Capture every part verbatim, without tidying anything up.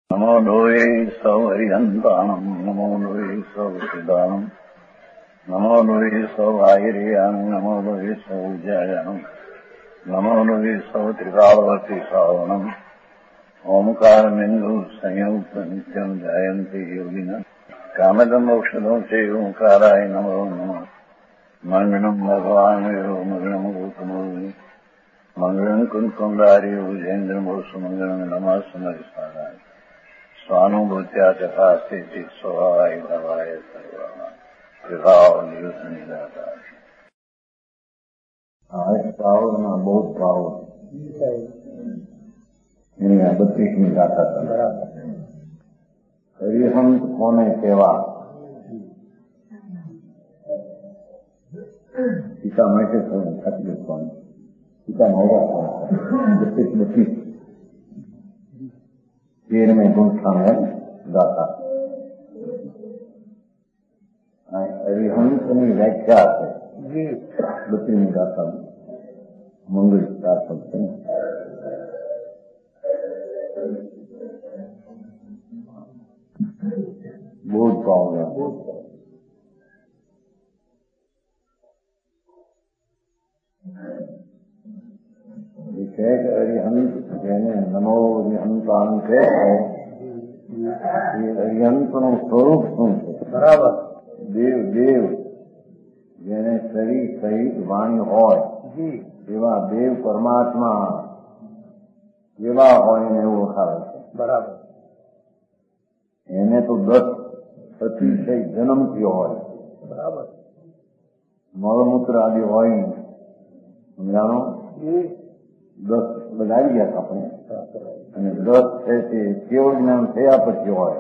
નમો લોહે સૌ હરિહંતાણમ નમો લોહે સૌ સિદ્ધાણમ નમો લોહે સૌ આયર્યાણમ નમો લોહે સૌ જયાણમ નમો લોહે સૌ ત્રિકાળવતી શ્રાવણમ ઓમકાર બિંદુ સંયુક્ત નિત્યમ જાયંતી યોગિના કામદમ ઔષધો છે ઓંકારાય નમો નમઃ મંગળમ ભગવાન મંગળમ ગૌતમો મંગળમ કુંકુંડારી ઉજેન્દ્રમોષ મંગળમ નમઃ સમરિસારાય સ્વાનુભૂત્યા ચકાસ્તે સ્વભાવાય ભવાય સર્વા વિભાવ નિયુત નિરાકાર. આ શ્રાવણમાં બહુ ભાવ એની આ બત્રીસમી ગાથા હરિહંત કોને કહેવા. પિતા માટે ખાતી લખવાનું પિતા નવરા બત્રીસ બત્રીસ તેર में गुणस्थान है गाथा. हरिहंसની વ્યાખ્યા છે બત્રીસમી ગાથા મંગળ ચાર શબ્દ છે. બહુ જ પાવન છે કે હરિહંત જેને નમો હરિહંતાન કહે એ હરિહંતનું સ્વરૂપ શું છે? બરાબર. દેવ દેવ જેને શરીર સહિત વાણી હોય એવા દેવ પરમાત્મા કેવા હોય ને એવું ઓળખાવે છે. બરાબર. એને તો દસ અતિશય જન્મથી હોય. બરાબર. મળમૂત્ર આદિ હોય ને સમજાણો દસ બધાવી ગયા આપણે અને દસ છે તે કેવળ જ્ઞાન થયા પછી હોય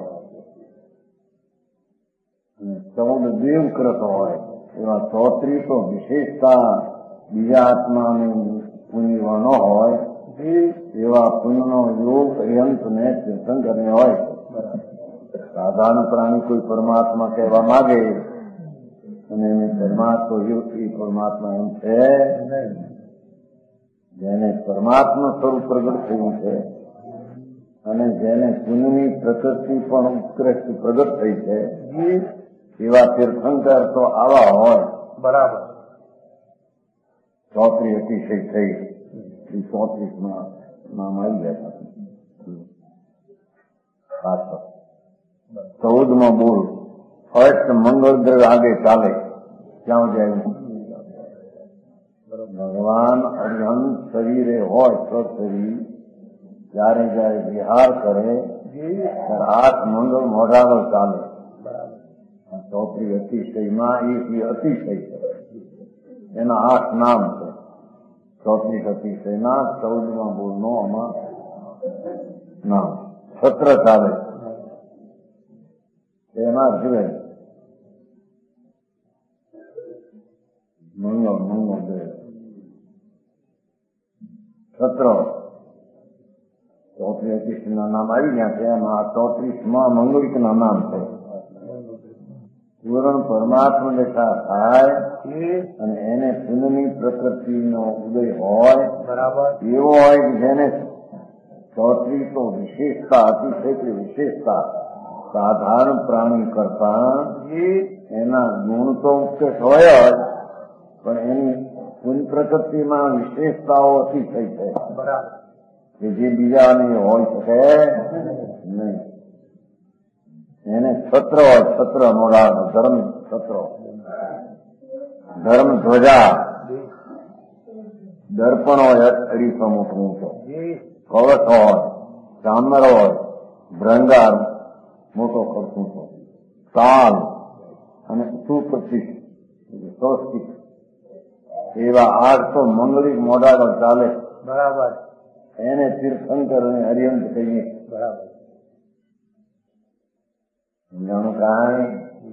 અને ચૌદ દેવકૃત હોય એવા ચોત્રીસ તો વિશેષતા બીજા આત્માને પુણ્ય ન હોય એવા પુણ્યનો યોગ હરિહંતને તીર્થંકરને હોય. સાધારણ પ્રાણી કોઈ પરમાત્મા કહેવા માંગે અને એને પરમાત્મા એ પરમાત્મા એમ છે જેને પરમાત્મા સ્વરૂપ પ્રગટ થયું છે અને જેને પુણ્યની પ્રકૃતિ પણ ઉત્કૃષ્ટ પ્રગટ થઈ છે એવા તીર્થંકર તો આવા હોય. બરાબર. ચોત્રીસ અતિશય થઈ એ ચોત્રીસમાં નામ આવી ગયા હતા. ચૌદમાં બોલ ફર્સ્ટ મંગળ દ્રવ્ય આગે ચાલે ક્યાં જાય. ભગવાન અરિહંત શરીરે હોય તો શરીર જયારે જયારે વિહાર કરે ત્યારે આઠ મંગળ મોઢાનો ચાલે. ચોત્રીસ અતિશયમાં એક અતિશય છે એના આઠ નામ છે. ચોત્રીસ અતિશયના ચૌદમાં બોલનો આમાં નામ છત્ર ચાલે એના સિવાય મંગળ મંગળ દે છત્ર ચોત્રીસ અતિશયના નામ આવી ગયા છે. એમાં ચોત્રીસમાં મંગળિકના નામ છે. પૂર્ણ પરમાત્મા દેખા થાય અને એને પુણ્યની પ્રકૃતિનો ઉદય હોય. બરાબર. એવો હોય કે જેને ચોત્રીસ તો વિશેષતા અતિશય વિશેષતા સાધારણ પ્રાણી કરતા એના ગુણ તો ઉત્કૃષ્ટ હોય જ પણ એની પુણ્ય પ્રકૃતિમાં વિશેષતાઓ અતિશય છે. બરાબર. કે જે બીજાની હોય શકે નહીં. એને છત્ર હોય છત્ર મોડા ધર્મ છત્ર ધર્મ ધ્વજા દર્પણ હોય અઢીસો મોટું ઊંચો કવચ હોય ચામર હોય ભ્રંગાર મોટો ખર્ચું છે તાલ અને સુપ્રતિષ્ઠ સ્વસ્તિક એવા આઠ તો મંગળિક મોઢા ચાલે. બરાબર. એને તીર્થંકર અને હરિહંત કહીએ. બરાબર. સમજાણું કાંઈ.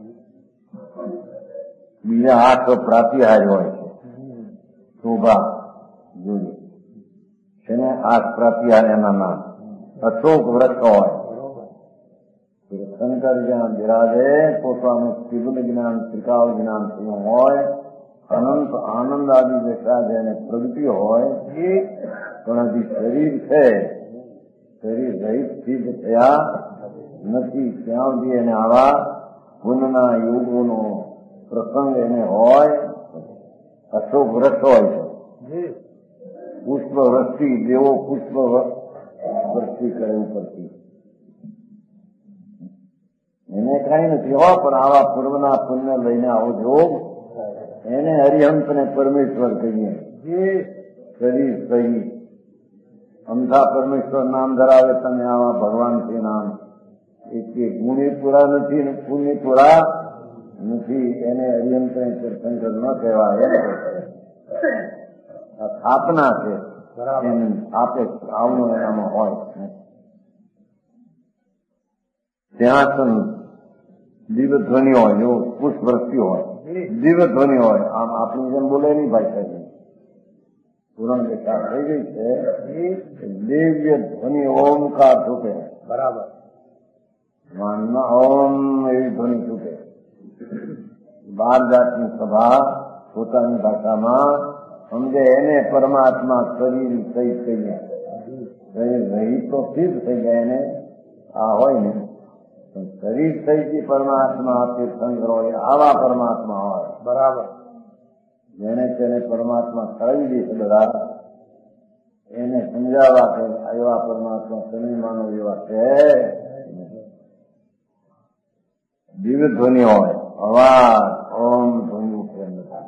બીજા આઠ તો પ્રાતિહાર હોય છે શોભા જોઈએ છે ને આઠ પ્રાતિહાર એના નામ અશોક વ્રત હોય. તીર્થંકર જ્યાં બિરાજે પોતાનું ત્રિગુણ જ્ઞાન ત્રિકાળ જ્ઞાન થયું હોય અનંત આનંદ આદિ દેખા જેને પ્રગતિ હોય પણ હજી શરીર છે શરીર રહિત સિદ્ધ થયા નથી ત્યાં સુધી એને આવા પુનના યોગોનો પ્રસંગ એને હોય. અશોક વૃક્ષ હોય છે, પુષ્પ વૃષ્ટિ દેવો પુષ્પ વૃષ્ટિ કરે ઉપરથી, એને કઈ નથી હોય. પણ આવા પૂર્વના પુણ્ય લઈને આવો જોગ એને હરિહંત ને પરમેશ્વર કહીએ. શરીર સહી અમથા પરમેશ્વર નામ ધરાવે તમે આવા ભગવાન છે નામ એ ગુણે પૂરા નથી ને પુણ્ય પૂરા નથી. એને હરિહંત ને તીર્થંકર ન કહેવાય. આ સ્થાપના છે, એને આપે આવનું એનામાં હોય. ત્યાં દિવ્ય ધ્વનિ હોય, જો પુષ્પ વૃષ્ટિ હોય, દિવ્ય ધ્વનિ હોય. આમ આપણી જેમ બોલે નહીં ભાઈ. પુરાણ દેખા થઈ ગઈ છે દિવ્ય ધ્વનિ ઓમકાર છૂટે. બરાબર. માનમાં ઓમ એવી ધ્વનિ છૂટે. બાર જાતની સભા પોતાની ભાષામાં સમજે એને પરમાત્મા શરીર સહિત થઈ જાય. શરીર રહી તો સિદ્ધ થઈ જાય એને આ હોય ને, પણ શરીર સહિત પરમાત્મા તીર્થંકર હોય આવા પરમાત્મા હોય. બરાબર. જેને તેને પરમાત્મા કરાવી દે છે બધા એને સમજાવવા કે એવા પરમાત્મા તમે માનો એવા છે. દિવ્ય ધ્વનિ હોય, અવાજ ઓમ ધ્વનિ ઉઠે,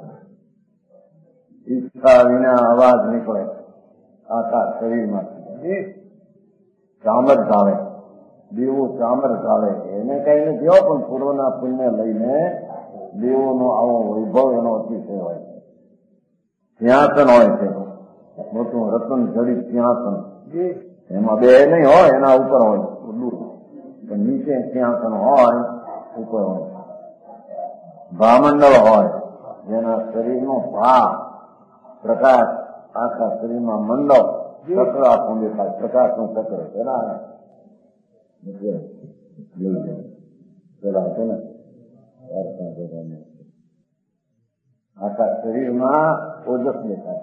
ઈચ્છા વિના અવાજ નીકળે આખા શરીરમાંથી. ચામર ચાલે, દેવો ચામર ચાલે. એને કઈ નથી હોય, પણ પૂર્વના પુણ્ય લઈને દેવોનો આવો વૈભવ એનો અતિશય હોય. સિંહાસન હોય છે મોટું રતન જડિત સિંહાસન, એમાં બે નહીં હોય, એના ઉપર હોય દૂર, પણ નીચે સિંહાસન હોય ઉપર હોય. ભામંડળ હોય જેના શરીરનો ભાવ પ્રકાશ આખા શરીરમાં મંડળ ચક્ર આખું દેખાય, પ્રકાશનું ચક્ર એના પેલા છે ને આખા શરીરમાં ઓજસ દેખાય.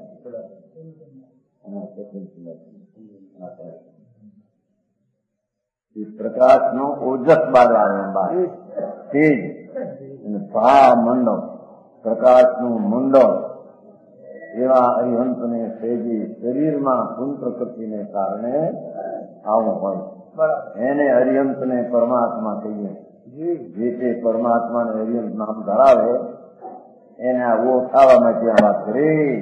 પ્રકાશ નો ઓજસ બહાર આવે, બહાર તેજ ભા મંડળ પ્રકાશ નું મંડળ એવા અરિહંત ને તેજી શરીરમાં ગુણ પ્રકૃતિને કારણે આવું હોય. એને અરિહંત ને પરમાત્મા કહીએ. જે તે પરમાત્મા ને અરિહંત નામ ધરાવે એને આ ઓળખાવા માટે આ વાત કરી.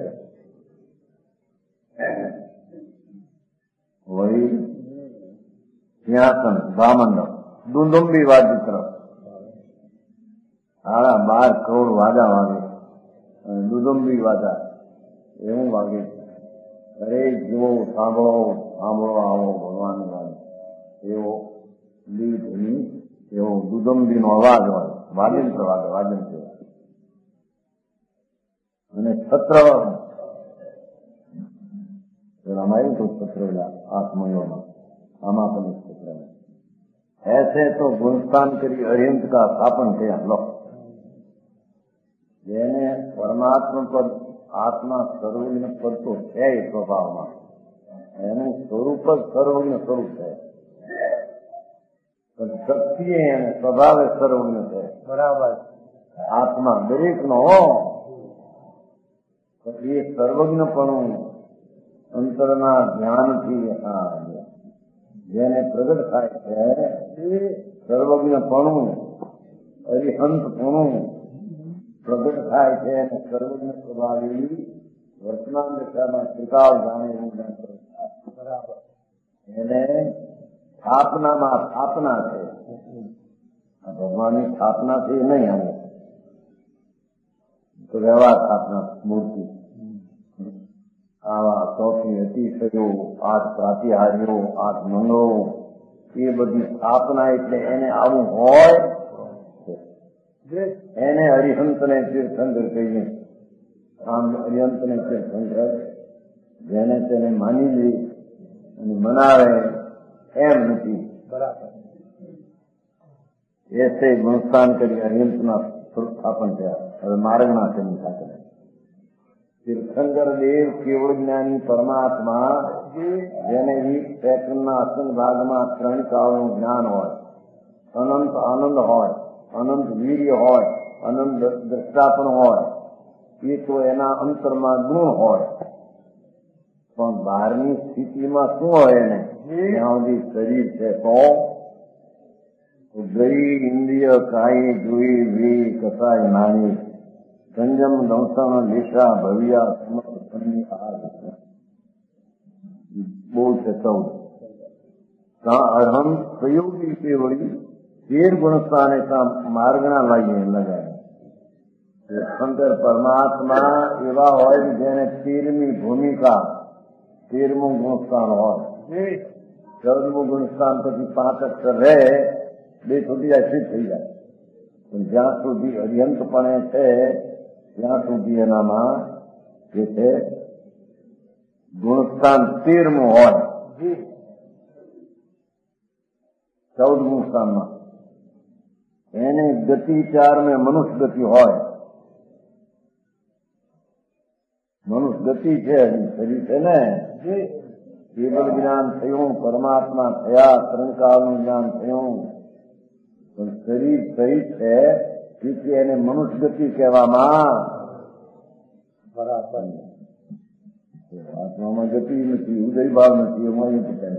વળી સિંહાસન ભામંડળ દુંદુંબી વાજિત્ર સાડા બાર કરોડ વાજા વાગે અને દુદુંબી વાજા એવું વાગે. અરે જીવો સાંભળો સાંભળો આવો ભગવાન વાગે એવો લી ધ્વનિ એવો દુદુંબીનો અવાજ હોય. વાજિંત્ર વાગે વાજિંત્ર. અને છત્ર આમાં આવ્યું હતું છત્ર આત્મયોમાં આમાં પણ છત્ર ऐसे तो गुणस्थान करी अरिहंत का स्थापन किया. लो જેને પરમાત્મા પદ આત્મા સર્વજ્ઞ પદ તો છે સ્વભાવમાં, એનું સ્વરૂપ જ સર્વજ્ઞ સ્વરૂપ છે. પણ શક્તિ એને સ્વભાવે સર્વજ્ઞ છે. બરાબર. આત્મા દરેક નો એ સર્વજ્ઞપણું અંતરના જ્ઞાનથી જેને પ્રગટ થાય છે એ સર્વજ્ઞપણું અરિહંતપણું પ્રગટ થાય છે. અને સર્વજ્ઞ સ્વભાવી વર્તમાન દશામાં ત્રિકાળ જાણે એવું જ્ઞાન બરાબર. એને સ્થાપનામાં સ્થાપના છે. આ ભગવાનની સ્થાપના છે એ નહીં આવે તો વ્યવહાર સ્થાપના મૂર્તિ આવા ચોથી અતિશયો આઠ પ્રાતિહાર્યો આઠ મંગળો એ બધી સ્થાપના એટલે એને આવું હોય. એને અરિહંત ને તીર્થંકર કહીએ. આમ અરિહંત ને તીર્થંકર જેને તેને માની લે અને મનાવે એમ નથી. બરાબર. એસે ગુણસ્થાન કરી અરિહંતના સ્થાપન થયા. હવે માર્ગના તેની સાથે તીર્થંકર દેવ કેવળ જ્ઞાની પરમાત્મા જેને વીસ સેકન્ડના અસંગ ભાગમાં ત્રણ કાળનું જ્ઞાન હોય, અનંત આનંદ હોય, અનંત વીર્ય હોય, અનંત દ્રષ્ટાપણ હોય, એ તો એના અંતરમાં ગુણ હોય. પણ બહારની સ્થિતિમાં શું હોય એને? જ્યાં સુધી શરીર છે તો ગઈ ઇન્દ્રિય કાંઈ જોઈ વી કસાય નાની સંજમ દંસણ લેશા ભવ્યા સમર્થનની આ બોલ છે ચૌદ. અહમ સંયોગી તે વળી તેર ગુણસ્થાને માર્ગના લાગીને લગાવે. શંકર પરમાત્મા એવા હોય કે જેને તેરમી ભૂમિકા તેરમું ગુણસ્થાન હોય. ચૌદમું ગુણસ્થાન પછી પાંચ અક્ષર રહે, બે સુધી અસિદ્ધ થઈ જાય. પણ જ્યાં સુધી અર્યંતપણે છે ત્યાં સુધી એનામાં જે છે ગુણસ્થાન તેરમું હોય. ચૌદમું સ્થાનમાં એને ગતિ ચાર મેં મનુષ્ય ગતિ હોય. મનુષ્ય ગતિ છે, શરીર છે ને કેવળ જ્ઞાન થયું, પરમાત્મા થયા, ત્રણ કાળનું જ્ઞાન થયું, પણ શરીર સહિત છે તેથી એને મનુષ્ય ગતિ કહેવામાં બરાબર. આત્મામાં ગતિ નથી, ઉદય ભાવ નથી, એમાં એ કહે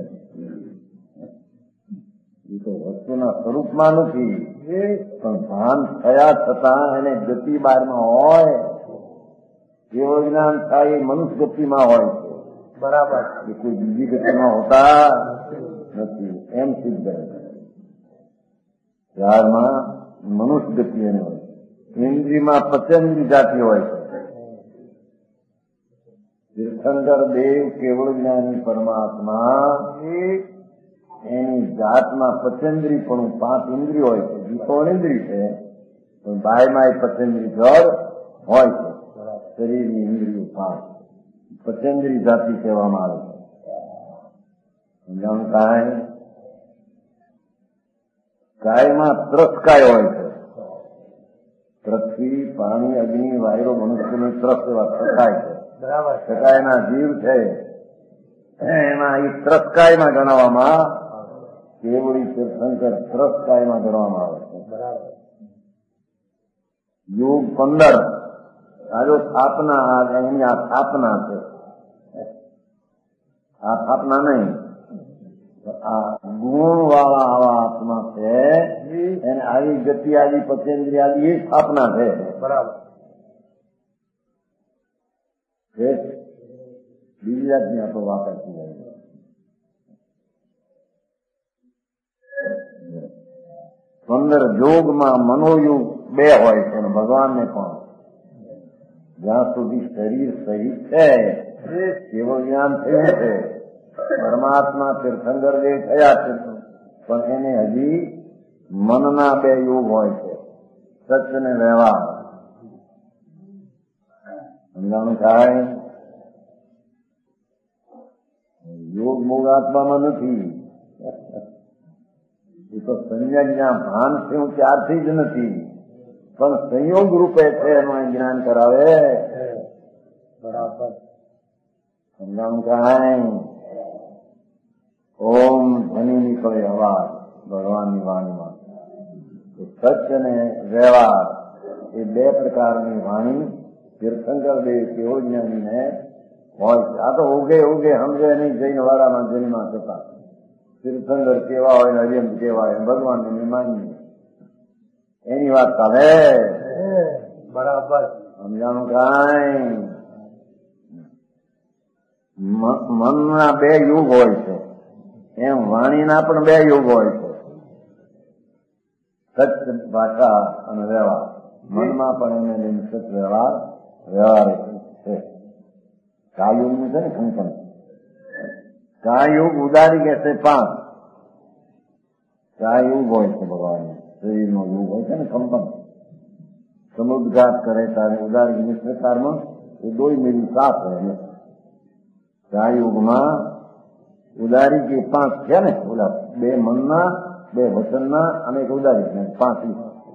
એ તો વસ્તુના સ્વરૂપમાં નથી, પણ ભાન થયા છતાં એને ગતિ બારમાં હોય. કેવળ જ્ઞાન થાય એ મનુષ્ય ગતિમાં હોય છે. બરાબર. એ કોઈ બીજી ગતિમાં હોતા નથી એમ સિદ્ધ કરે. ત્યારમાં મનુષ્ય ગતિ એને હોય. ઇન્દ્રિયમાં પચેન્દ્રી જાતિ હોય છે. તીર્થંકર દેવ કેવળ જ્ઞાની પરમાત્મા એની જાતમાં પચેન્દ્રી પણ પાંચ ઇન્દ્રિય હોય છે. જીતો ઇન્દ્રિય છે પણ બાયમાં એ પચેન્દ્રી જળ હોય છે. શરીરની ઇન્દ્રિયો પાંચ પચેન્દ્રી જાતિ કહેવામાં આવે છે. સમજાણું? કાય કાયમાં ત્રસકાય હોય છે. પૃથ્વી, પાણી, અગ્નિ, વાયુ, મનુષ્યની ત્રસ એવા ત્રસાય છે. બરાબર. સકાયના જીવ છે એમાં એ ત્રસકાયમાં ગણવામાં કેવળી તીર્થંકર ત્રસકાયમાં ગણવામાં આવે છે. બરાબર. યોગ પંદર આ જો સ્થાપના એની આ સ્થાપના છે. આ સ્થાપના નહીં, આ ગુણ વાળા આવા આત્મા છે એને આવી ગતિ આવી પચેન્દ્રિય આવી એ સ્થાપના છે. બરાબર. બીજી જાતની આપણો વાપર થઈ જાય. પંદર જોગમાં મનોયુગ બે હોય છે ભગવાનને પણ. જ્યાં સુધી શરીર સહિત છે કેવળ જ્ઞાન થયું છે, પરમાત્મા તીર્થંકર દેવ થયા છે, પણ એને હજી મનના બે યોગ હોય છે, સત્ય ને વ્યવહાર. સમજાણું થાય? યોગ મોગ આત્મામાં નથી. એ તો સંજ્ઞા ભાન થયું ત્યારથી જ નથી, પણ સંયોગ રૂપે છે એનું જ્ઞાન કરાવે. બરાબર. સમજાણું કાંઈ? ઓમ ધ્વનિ નીકળે અવાજ ભગવાનની વાણીમાં. સત્ય ને વ્યવહાર એ બે પ્રકારની વાણી તીર્થંકર દેવ કેવો જ્ઞાનીને હોય છે. આ તો ઉગે ઉગે સમજે નહીં જૈન વાળામાં જન્મા થતા. તીર્થંકર કેવા હોય ને હરિયમ કેવા હોય ભગવાનને માનીએ એની વાત ચાલે. બરાબર. સમજાણું કાંઈ? મનના બે યુગ હોય છે એમ વાણીના પણ બે યુગ હોય છે, સત્ય ભાષા અને વ્યવહાર. મનમાં પણ એને લઈને સત્ય વ્યવહાર વ્યવહાર છે. કાયુગનું છે ને કંકન. કાયુગ ઉદારી કે છે પાંચ. કાયુગ હોય છે ભગવાન શરીરનો યુગ હોય છે ને કંપન. સમુદ્રઘાત કરે ત્યારે ઉદારી મિશ્રકારમાં એ દોઈ મિલી સાત રહે. કાયુગમાં ઉદારી કે પાંચ છે ને, ઓલા બે મનના, બે વચનના અને એક ઉદારી પાંચ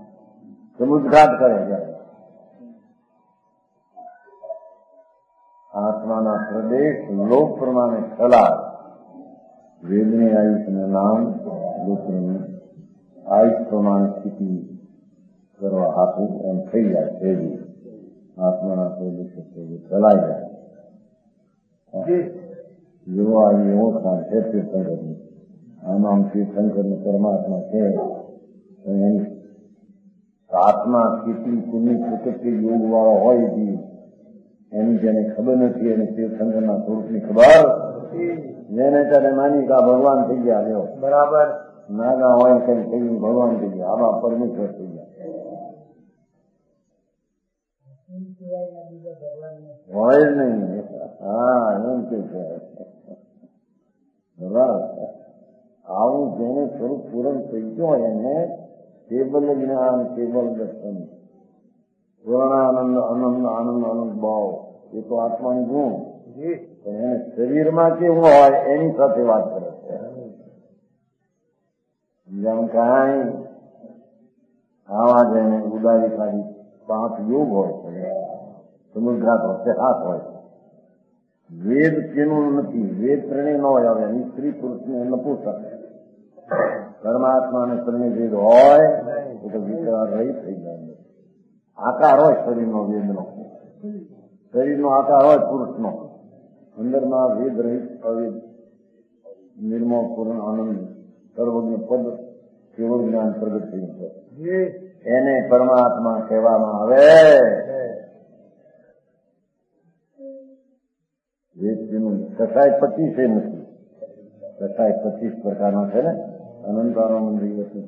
સમુદ્રઘાત કરે જયારે. આત્માના પ્રદેશ લોક પ્રમાણે ફેલાય. વેદની આયુષનું નામ લોકની આયુષ પ્રમાણે સ્થિતિ કરવા આપવું એમ થઈ જાય. ભેજી આત્માના પ્રદેશ ફેલાઈ જાય. જેવો આવી એવો સ્થાન છે તીર્થંકરનું. આમાં તીર્થંકરનું પરમાત્મા છે. એની આત્મા સ્થિતિ પુણ્ય પ્રકૃતિ યોગ વાળો હોય છે. એની જેને ખબર નથી એને તીર્થંકરના સ્વરૂપની ખબર જેને ત્યારે માની કે ભગવાન થઈ ગયા. લ્યો બરાબર નાગા હોય કઈ થઈ ભગવાન થઈ ગયા. આવા પરમેશ્વર થઈ ગયા હોય જ નહીં. હા એમ કે છે બરાબર. આવું જેને સ્વરૂપ પૂરણ થઈ ગયો હોય એને કેવલ જ્ઞાન કેવલ દર્શન પૂર્ણાનંદ આનંદ આનંદ આનંદ ભાવ એ તો આત્માનું ગુણ. પણ એને શરીરમાં કેવું હોય એની સાથે વાત કરે છે. જેમ કાંઈ આવા જેને ઉદારી ખાલી પાંચ યોગ હોય છે. સમુદ્રાત વચ્ચે હાથ હોય છે. વેદ તેનું નથી. વેદ ત્રણેય ન હોય. હવે સ્ત્રી પુરુષને નપુસક પરમાત્માને ત્રણેય વેદ હોય તો વિચાર રહી થઈ જાય. આકાર હોય શરીરનો વેદનો. શરીરનો આકાર હોય પુરુષનો. અંદરમાં વેદ રહિત અવેદ નિર્મળ પૂર્ણ આનંદ સર્વજ્ઞ પદ કેવળ જ્ઞાન પ્રગટ થયું છે. એને પરમાત્મા કહેવામાં આવે. વેદ તેનું કસાય પચીસે નથી. કસાય પચીસ પ્રકારનો છે ને. અનંત આનંદ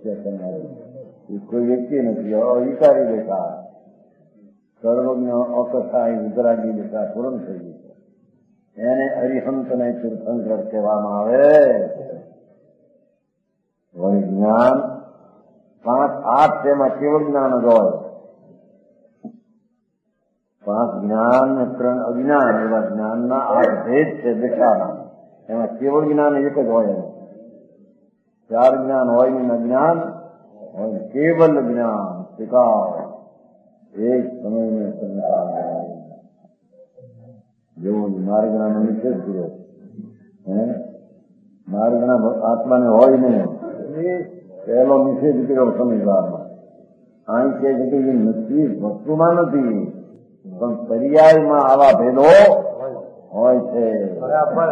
કોઈ વ્યક્તિ નથી. અવિકારી દેખા સર્વજ્ઞ અકસાય વિતરાગી દેખા પૂર્ણ થઈ ગયું છે. એને અરિહંત ને તીર્થંકર કહેવામાં આવે. વળી જ્ઞાન પાંચ આઠ તેમાં કેવળ જ્ઞાન જ હોય. પાંચ જ્ઞાન ને ત્રણ અજ્ઞાન એવા જ્ઞાનના આઠ ભેદ છે દેખાના. એમાં કેવળ જ્ઞાન એક જ હોય. ચાર જ્ઞાન હોય ને અજ્ઞાન હોય. કેવલ જ્ઞાન શીખાવ એક સમય સંસાર જેવો માર્ગના નો નિષેધ કર્યો. હે માર્ગના આત્માને હોય નહીં. પહેલો નિષેધ કર્યો સંસારમાં. અહીં કે છે કે એ નથી વસ્તુમાં નથી પણ પર્યાયમાં આવા ભેદો હોય છે. બરાબર.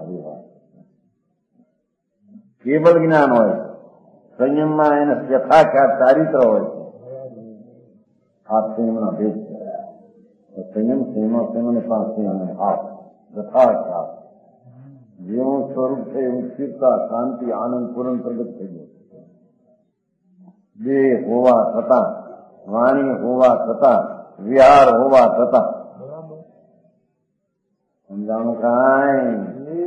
કેવળ જ્ઞાન હોય. સંયમમાં એને યથાખ્યાત ચારિત્ર હોય છે. આ સંયમના ભેદ છે. સંયમ સંયમ સંયમ પાંચ સંયમ હાથ યથાખ્યાત જેવું સ્વરૂપ છે એવું સ્થિરતા શાંતિ આનંદ પૂર્ણ પ્રગટ થઈ ગયો. દેહ હોવા છતાં વાણી હોવા છતાં વિહાર હોવા છતાં સમજાણું કાંઈ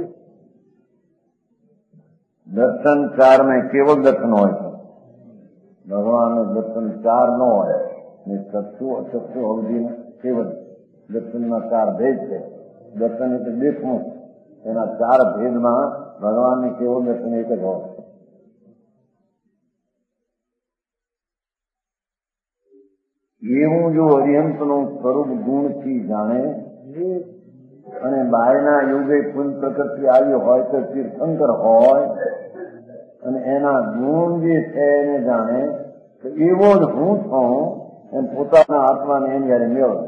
દર્શન ચાર ને કેવળ દર્શન હોય છે. ભગવાન દર્શન ચાર ન હોય. ચક્ષુ અચક્ષુ અવધિ કેવળ દર્શનના ચાર ભેદ છે. દર્શન એટલે દેખવું. એના ચાર ભેદમાં ભગવાનને કેવળ દર્શન એક જ હોય. એવું જો અરિહંતનું સ્વરૂપ ગુણથી જાણે અને બાયના યુગે પુન પ્રકૃતિ આવી હોય તો તીર્થંકર હોય અને એના ગુણ જે છે એને જાણે તો એવો જ હું છું એમ પોતાના આત્માને એમ જયારે મેળવે.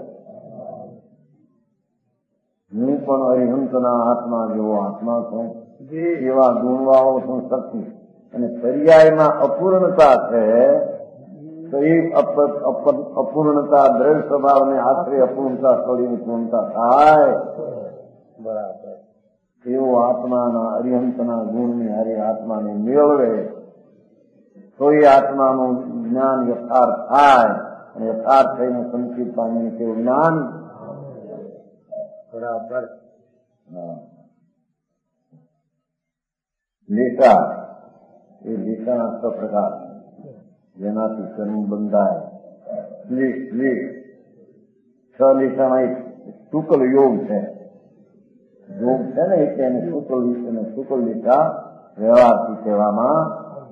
હું પણ અરિહંતના આત્મા જેવો આત્મા છું. એવા ગુણવાળો છું શક્તિ. અને પર્યાયમાં અપૂર્ણતા છે તો એ અપૂર્ણતા દ્રઢ સ્વભાવને આશરે અપૂર્ણતા છોડીને પૂર્ણતા થાય. બરાબર. એવો આત્માના અરિહંતના ગુણની હારે આત્માને મેળવે તો એ આત્માનું જ્ઞાન યથાર્થ થાય. અને યથાર્થ થઈને સંચિત પામીને કેવું જ્ઞાન. બરાબર. લીસા એ લીસાના છ પ્રકાર જેનાથી કર્મ બંધાય. છ લીસામાં એક શુક્લ યોગ છે. યોગ છે ને એટલે એને શુક્લ અને શુક્લ લીસા વ્યવહારથી કહેવામાં.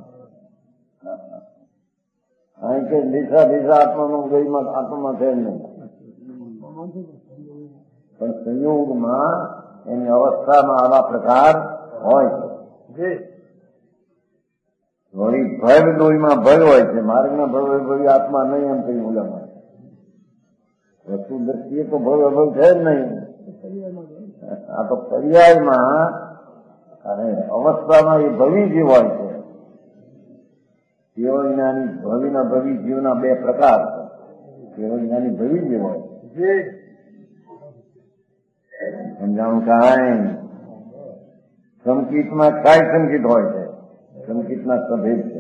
અહીં કે લીસા લીસા આત્માનું ગઈમાં આત્મામાં છે નહીં. પણ સંયોગમાં એની અવસ્થામાં આવા પ્રકાર હોય છે. વળી ભય ડોહીમાં ભય હોય છે, માર્ગના ભય ભય આત્મા નહીં એમ કઈ ઓલામાં વસ્તુ દ્રષ્ટિએ તો ભય ભય છે જ નહીં. આ તો પર્યાયમાં અને અવસ્થામાં એ ભવી જીવ હોય છે. કેવળ જ્ઞાની ભવિના ભવી જીવના બે પ્રકાર છે. કેવળ જ્ઞાની ભવી જીવ હોય છે, સમજાણું કાંઈ સંકિતમાં કાંઈ સંકિત હોય છે, સંકિતના સભેદ છે,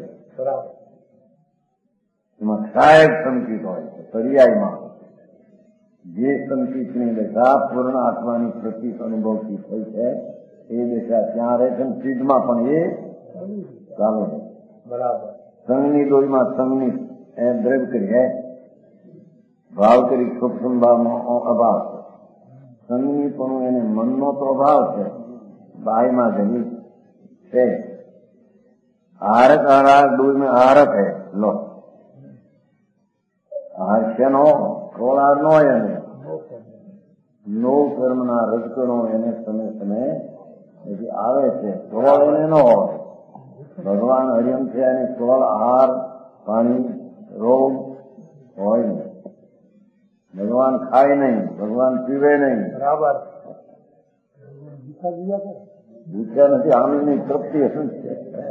એમાં કાંઈ સંકિત હોય છે. પર્યાયમાં જે સંકિતની દશા પૂર્ણ આત્માની પ્રતીક અનુભવથી થઈ છે એ દશા ત્યાં રહે છે. સિદ્ધમાં પણ એ ચાલુ છે. બરાબર. સંઘની દોરીમાં સંઘની દ્રવ્ય કરી હે ભાવ કરી સૂક્ષ્મ ભાવનો અભાવ છે. સંઘની પણ એને મનનો તો અભાવ છે, બાયમાં જની છે. આરક આરાક દૂર में આરક है लो હાસ્યનો કોળાર નો એને નો કર્મના રજકણો એને સમય સમય આવે છે. કોળ એને નો હોય. ભગવાન હરિયમ છે અને કોળ આહાર પાણી રોગ હોય નહીં. ભગવાન ખાય નહીં, ભગવાન પીવે નહીં. બરાબર. ભૂખ્યા નથી, આનંદની તૃપ્તિ શું છે?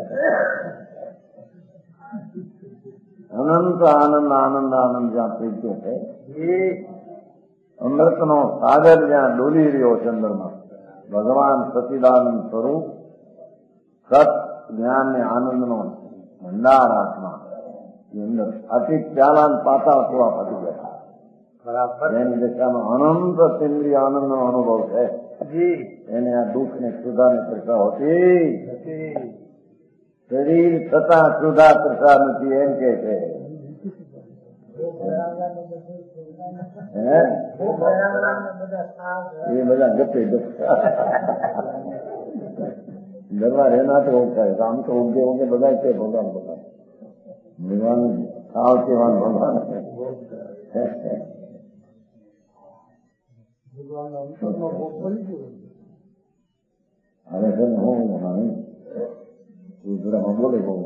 અનંત આનંદ આનંદ આનંદ જ્યાં પ્રીત્યો છે એ અમૃતનો સાગર જ્યાં ડોલી રહ્યો છે અંદરમાં ભગવાન સચિદાનંદ સ્વરૂપ સત જ્ઞાન ને આનંદનો ભંડાર આત્મા ની અંદર અતિ પ્યાલા પાતા થોડા ફાટી ગયા. બરાબર. એની દશામાં અનંત કેન્દ્રીય આનંદનો અનુભવ છે. એને આ દુઃખ ને ક્ષુધા ની તૃષા હોતી શરીર થતા ક્ષુધા તૃષા નથી એમ કે છે. એ બધા ગપે ગપ ઘરમાં રહેના તો થાય. આમ તો ઉગે ઉગે બધા છે ભગવાન ભગવાન ભગવાન સાવ કેવાન ભગવાન હવે છે ને હું ગુજરાતમાં બોલે બહુ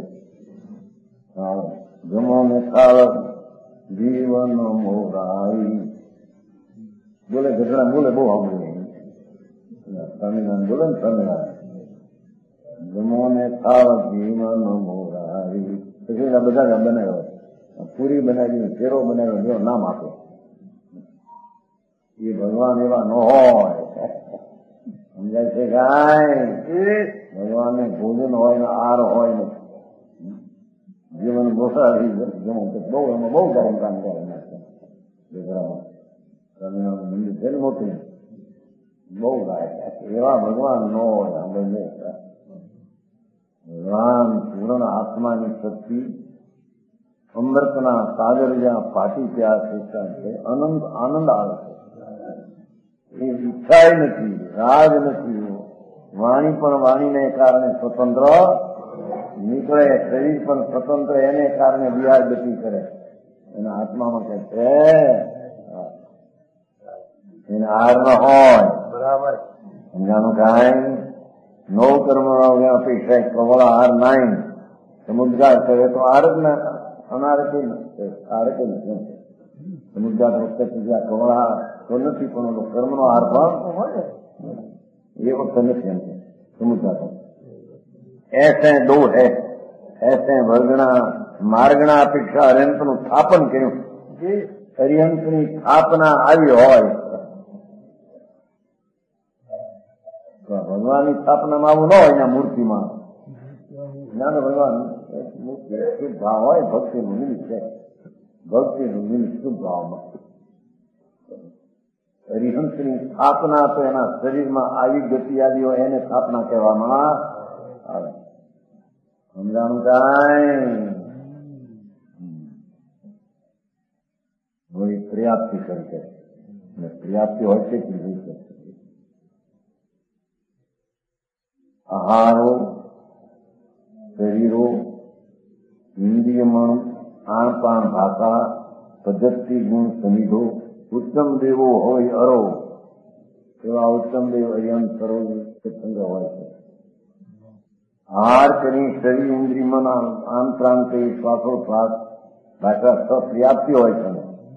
જમો ને ખાવ જીવન મોરાઈ બોલે ઘટના બોલે બહુ સાંભળ્યું. સ્વામિનારાયણ બોલે ને સ્વામિનારાયણ જમો ને ખાવ જીવન મોરાઈ પછી બધા બનાવ્યો પૂરી બનાવી ફેરો બનાવ્યો જો નામ આપે. એ ભગવાન એવા ન હોય. સમજાય છે કાંઈ? ભગવાનને ભોજન હોય ને આર હોય ને જીવન મોસાડી બહુ એમાં બહુ ગરમ કામ કરે દીકરામાં સ્વામિનારાયણ મંદિર છે ને મોટી બહુ લાગે. એવા ભગવાન ન હોય. આપણે ભગવાન પૂર્ણ આત્માની શક્તિ અમૃતના સાગર જ્યાં ફાટી ત્યાં શિક્ષણ છે. અનંત આનંદ આવે છે. એ ઈચ્છાય નથી, રાગ નથી. વાણી પણ વાણીને કારણે સ્વતંત્ર નીકળે, શરીર પણ સ્વતંત્ર એને કારણે બિહાર ગતિ કરે. એના આત્મામાં કઈ છે એને આર ન હોય. બરાબર. સમજાનું કાંઈ નવ કર્મ અપેક્ષા પ્રબળ આહાર નાઈ સમુદ્ગાર કરે તો આર જ ના અનારકે આરકે નથી. સમુદ્ગાર વખતે જ્યાં કવળા તો નથી પણ કર્મનો આહાર પણ હોય એ વખતે નથી એમ સમુદ્ગાર. ऐसे दो है ऐसे વર્ગના માર્ગના અપેક્ષા અરિહંતનું સ્થાપન કર્યું. અરિહંતની સ્થાપના આવી હોય તો ભગવાનની સ્થાપનામાં આવું ન હોય એના મૂર્તિમાં. જ્ઞાન ભગવાન મૂર્તિ શુભ ભાવ હોય ભક્તિનું નિમિત્ત છે. ભક્તિનું નિમિત્ત શુભ ભાવમાં અરિહંતની સ્થાપના તો એના શરીરમાં આવી ગતિ આવી હોય એને સ્થાપના કહેવામાં આવે. સમજાણું કાંઈ? વળી પ્ર્યાપ્તિ કરી છે. પ્ર્યાપ્તિ હોય છે કે રીતે આહારો શરીરો ઇન્દ્રિયમણ આણ પાણ ભાષા પદ્ધતિ ગુણ સમિધો ઉત્તમ દેવો હોય અરો એવા ઉત્તમદેવ અયન સરોજ સંગ્રહ હોય છે. આહાર કરી શરીર ઇન્દ્રિય મન આમ પ્રાંત કરી શ્વાસોશ્વાસ ભાષા સપ્રિયાપ્તિ હોય છે.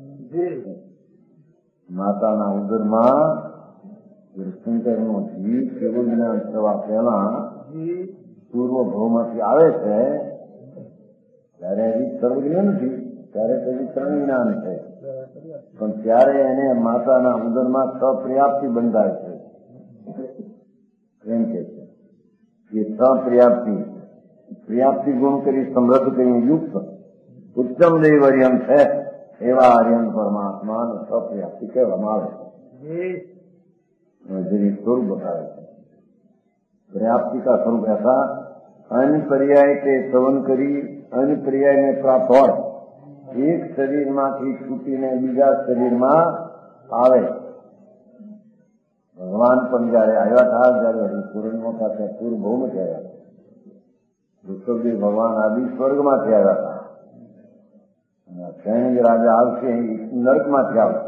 માતાના ઉદરમાં શંકરનો જીવ કેવો જ્ઞાન થવા પહેલા પૂર્વ ભાવમાંથી આવે છે ત્યારે હજી સર્વજ્ઞ નથી, ત્યારે પછી ત્રણ જ્ઞાન છે, પણ ત્યારે એને માતાના ઉદરમાં સપ્રિયાપ્તિ બંધાય છે. એમ કે છે એ સપ્રિયાપ્તિ પ્રિયાપ્તિ ગુણ કરી સમૃદ્ધ કરીને યુક્ત ઉત્તમ દેવ અર્યન છે એવા આર્યન પરમાત્મા સપ્રિયાપ્તિ કહેવામાં આવે છે. જેની स्वरूप बताया है पर्याप्ति का स्वरूप ऐसा अन्य पर्याय के सेवन करी अन्य पर्याय में प्राप्त हो एक शरीर में छूटी ने बीजा शरीर में आवे. भगवान पण जયારે આવ્યા હતા જયારે પૂર્ણ સાથે પૂર્વ ભૌમથી આવ્યા હતા. ઋષભદેવ ભગવાન આદિ સ્વર્ગમાંથી આવ્યા હતા. સૈનિક રાજા આવશે નર્કમાંથી આવશે.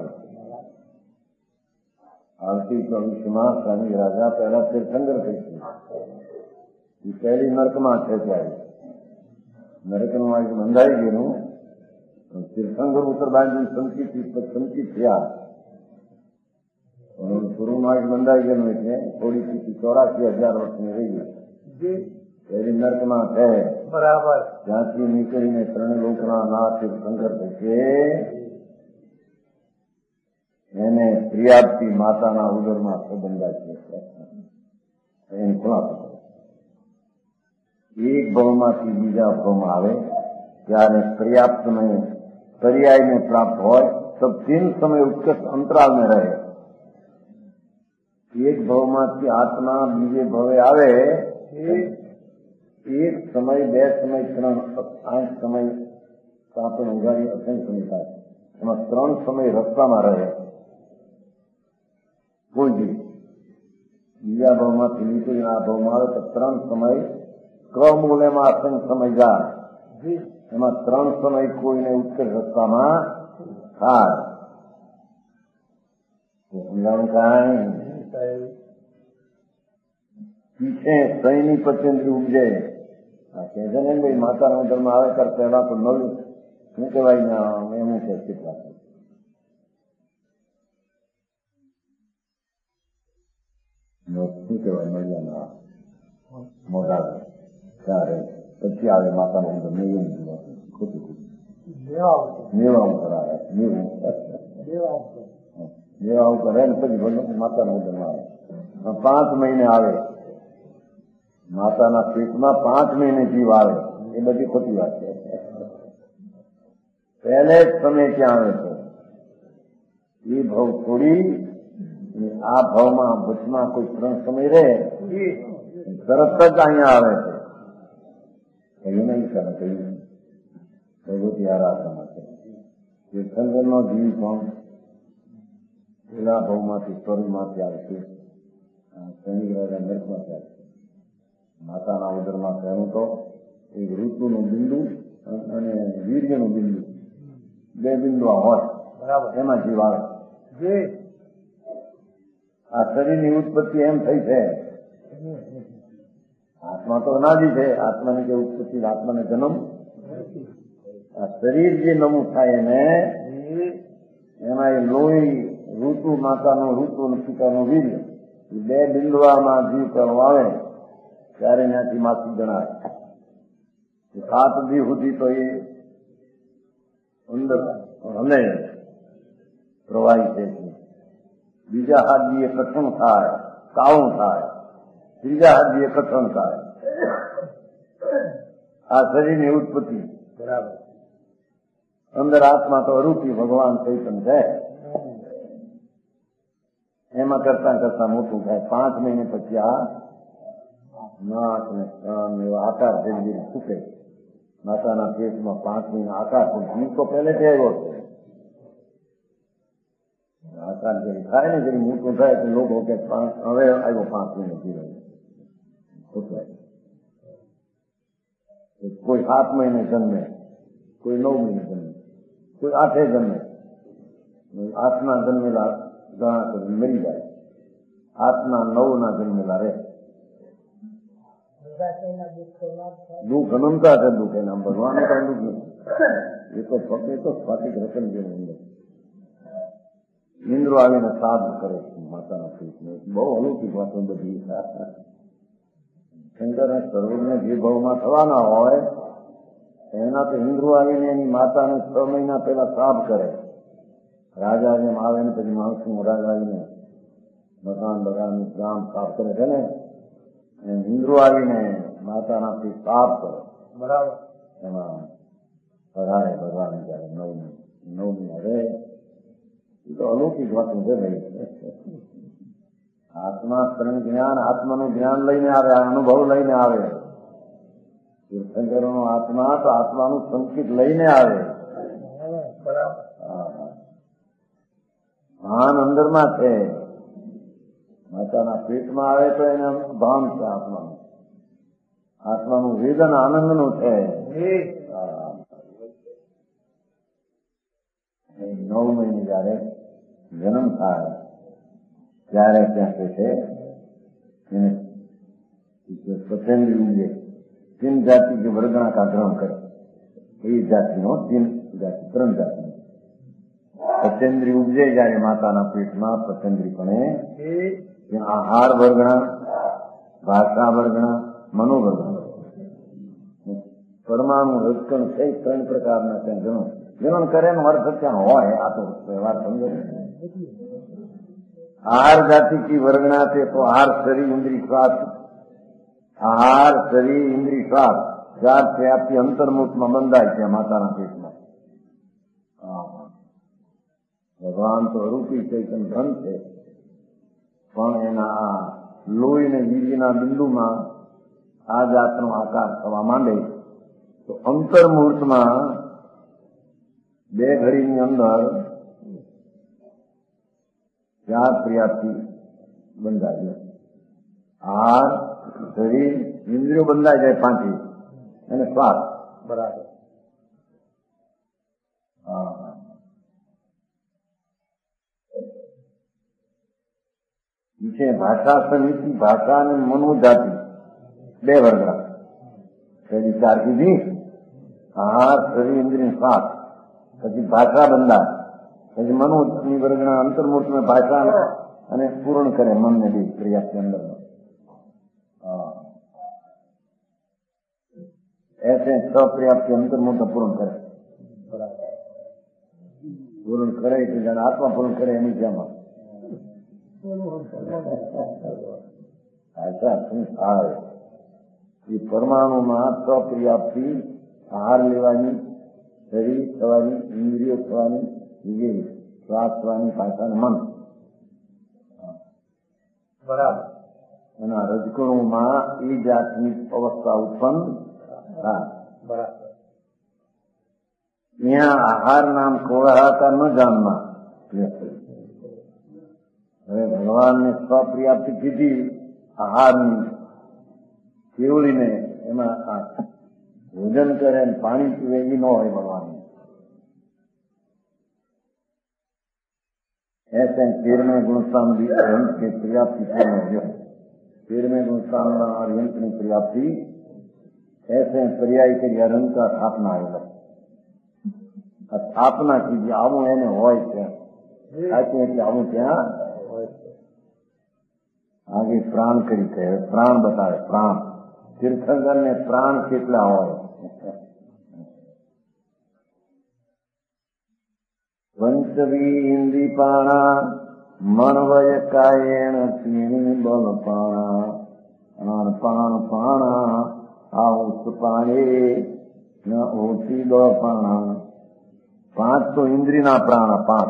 આવતી ભવિષ્યમાં સૈનિક રાજા પહેલા તીર્થંકર થઈશું. એ પહેલી નર્કમાં છે ત્યારે નરકનું એક બંધાઈ ગયેલું તીર્થંકર ઉત્તર બાજુ સંકિત સંકિત થયા. પૂર્વમાં એક બંધાઈ ગયેલું એટલે થોડી સ્થિતિ ચોરાસી હજાર વર્ષની રહી ગઈ. પહેલી નર્કમાં છે બરાબર. જ્યાંથી નીકળીને ત્રણ લોકના નાથ તીર્થંકર થશે એને પ્રિયાપ્તિ માતાના ઉદરમાં સંબંધાય છે. એને ખુલાસો કરે એક ભાવમાંથી બીજા ભાવમાં આવે ત્યારે पर्याप्त में पर्याय में प्राप्त हो तब तीन समय उत्कर्ष अंतराल में रहे. एक भावમાંથી આત્મા બીજે ભવે આવે એક સમય બે સમય ત્રણ આઠ સમય આપણે ઉગાડી અસંખ્ય સમય થાય એમાં ત્રણ સમય રસ્તામાં રહે. કોઈ બીજા ભાવમાંથી નીકળીને આ ભાવમાં આવે તો ત્રણ સમય ક્રમૂલેમાં અસંખ્ય સમય જાય. એમાં ત્રણ સમય કોઈને ઉત્કર્ષ રસ્તામાં થાય. સમજાણું કાંઈ પીછે સૈની પચેન્દ્રી ઉપજે. આ કહે છે ને ભાઈ માતાના ઉદરમાં આવે ત્યારે પહેલા તો નવું શું કહેવાય ને એનું છે કેટલા શું કહેવાય મળ્યા મોઢા ત્યારે પછી આવે માતાનો ઉદર મેળવું ખોટું ખોટું મેળવા ઉપર આવે મેળવું મેળવા ઉપર રહે ને પછી ભલે માતાના ઉદરમાં આવે. પાંચ મહિને આવે માતાના પેટમાં પાંચ મહિને જીવ આવે એ બધી ખોટી વાત છે. પહેલે જ સમય ક્યાં આવે છે એ ભાવ છોડી આ ભાવમાં વચમાં કોઈ ત્રણ સમય રહે તરત જ અહીંયા આવે છે. કહ્યું નહીં કરે કહ્યું ભગવતી આરાધના છે. તીર્થંકરનો જીવ પણ પેલા ભાવમાંથી સ્વર્ગમાંથી આવે છે. સૈનિક રાજા નર્કમાંથી આવે છે. માતાના ઉદરમાં કહેવું તો એક ઋતુનું બિંદુ અને વીર્યનું બિંદુ બે બિંદુ હોય બરાબર એમાં જીવ આવે. આ શરીરની ઉત્પત્તિ એમ થઈ છે. આત્મા તો અનાદિ છે. આત્માની જે ઉત્પત્તિ આત્માને જન્મ આ શરીર જે નમું થાય એને એમાં એ લોહી ઋતુ માતાનું ઋતુ અને પિતાનું વીર્ય એ બે બિંદુઆમાં જીવ કરવા આવે ત્યારે ત્યાંથી માસિક ગણાય. સાત દી સુધી તો એ અંદર હલે પ્રવાહી છે. બીજા હાથ દીએ કઠણ થાય કાળું થાય ત્રીજા હાથ દીએ કઠણ થાય. આ શરીરની ઉત્પત્તિ બરાબર. અંદર આત્મા તો અરૂપી ભગવાન ચૈતન્ય છે. એમાં કરતા કરતા મોટું થાય. પાંચ મહિને પછી આ નાક ને કાન એવા આકાર ધીરે છૂટે. માતાના પેટમાં પાંચ મહિના આકાર પણ જીવ તો પહેલેથી આવ્યો છે. આકાર જરી થાય ને જરી મોટું થાય તો લોકો કે હવે આવ્યો પાંચ મહિને જીવ. કોઈ સાત મહિને જન્મે, કોઈ નવ મહિને જન્મે, કોઈ આઠે જન્મે. આઠના જન્મેલા ઘણા કરી મરી જાય. આત્મા નવના જન્મેલા રહે. દુઃખ અનંતા છે. દુઃખ એના ભગવાન કઈ દુઃખ નથી. એ તો ફક્ત તો સ્વાતિક રતન જેવું અંદર ઇન્દ્રો આવીને સાધ કરે છે માતાના પેટને. બહુ અલૌકિક વાતો બધી. શંકરના સર્વજ્ઞ જે ભાવમાં થવાના હોય એના તો ઇન્દ્રો આવીને એની માતાને છ મહિના પહેલા સાફ કરે. રાજા જેમ આવે ને પછી માણસનું રાજા આવીને મકાન બગાન ગામ સાફ કરે છે ને એમ ઇન્દ્રો આવીને માતાનાથી સાફ કરે. બરાબર. એમાં પધારે ભગવાન જયારે નવમી નવમી હવે એ તો અલૌકિક વાતું છે ભાઈ. આત્મા ત્રણ જ્ઞાન આત્માનું જ્ઞાન લઈને આવે, અનુભવ લઈને આવે. તીર્થંકરોનો આત્મા તો આત્માનું સંકેત લઈને આવે. ભાન અંદરમાં છે. માતાના પેટમાં આવે તો એને ભાન છે આત્માનું. આત્માનું વેદન આનંદનું છે. નવ મહિને જયારે જન્મ થાય ત્યારે ત્યાં કે છે એને પતંગી ઉગે तीन जाति के वर्गणा का ग्रहण करे. એ જાતિનો तीन જાતિ ત્રણ જાતિ પતેન્દ્રી ઉપજે જયારે માતાના પેટમાં પતેન્દ્રીપણે ત્યાં આહાર વર્ગણા, ભાષા વર્ગણા, મનોવર્ગણા, પરમાણુ રજકણ છે. ત્રણ પ્રકારના ત્યાં જન્મ જન્મ કરે એનો અર્થ ત્યાં હોય. આ તો વ્યવહાર સમજો. आहार जाति की वर्गणा थे तो आहार शरीर इंद्री श्वास, आहार शरीर इंद्री श्वास चार से आपकी अंतर्मुख में बंधाय છે માતાના પેટમાં. ભગવાન તો અરૂપી ચૈતન્ય ધન છે પણ એના આ લોહી ને વીર્યના બિંદુમાં આ જાતનો આકાર થવા માંડે તો અંતર્મુહૂર્તમાં બે ઘડીની અંદર ચાર પ્રિયાથી બંધાય જાય. આહાર શરીર ઇન્દ્રિયો બંધાઈ જાય પાંચી અને શ્વાસ. બરાબર. હા છે ભાષા સમિતિ, ભાષા અને મનોજાતિ બે વર્ગા. પહેલી ચાર કીધી આહાર શરીર ઇન્દ્રિય શ્વાસ, પછી ભાષા બંધાય, પછી મનોની વર્ગના અંતર્મુખ में भाषा અને પૂર્ણ કરે મન ને भी क्रिया के अंदर. ऐसे छ क्रिया के अंतर्मुख पूर्ण करे. पूर्ण करे कि जन आत्मा पूर्ण करे એની જેમ ऐसा संसार ये परमाणुમાં સ્વપ્રિયાપ્તિ આહાર લેવાની, શરીર થવાની, ઇન્દ્રિયો થવાની, વિવેક શ્વાસ થવાની, ભાષા અને મન. બરાબર. એના રજકણોમાં એ જાતની અવસ્થા ઉત્પન્ન થાય. બરાબર. यहाँ आहार नाम खोड़ा न जानना. હવે ભગવાન ને સ્વપ્રિયાપ્તિ કીધી આહારની કેવડીને એમાં ભોજન કરે પાણી પીવે એ ન હોય ભગવાન. ऐसे तेरहवें गुणस्थान भी अरहंत के पर्याप्ति पूर्ण हो. तेरहवें गुणस्थान और यंत्र में पर्याप्ति ऐसे पर्याय के अरहंत का स्थापना आएगा. स्थापना कीजिए आवू એને હોય ત્યાં સાચી એટલે આવુ ત્યાં आगे प्राण કરી કહે. प्राण बतावे. प्राण તીર્થંકર ને प्राण કેટલા હોય. પંચવી ઇન્દ્રિપાણા મનવય કાયેણ તીણી બલપાણા અર્પાણ પાણા આઉસ પાણે ન ઓછી દોપાણા. પાંચ તો ઇન્દ્રિયના પ્રાણ. પાંચ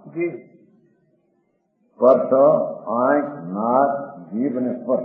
સ્પર્શ, આંખ, નાક, જીભ અને સ્પર્શ.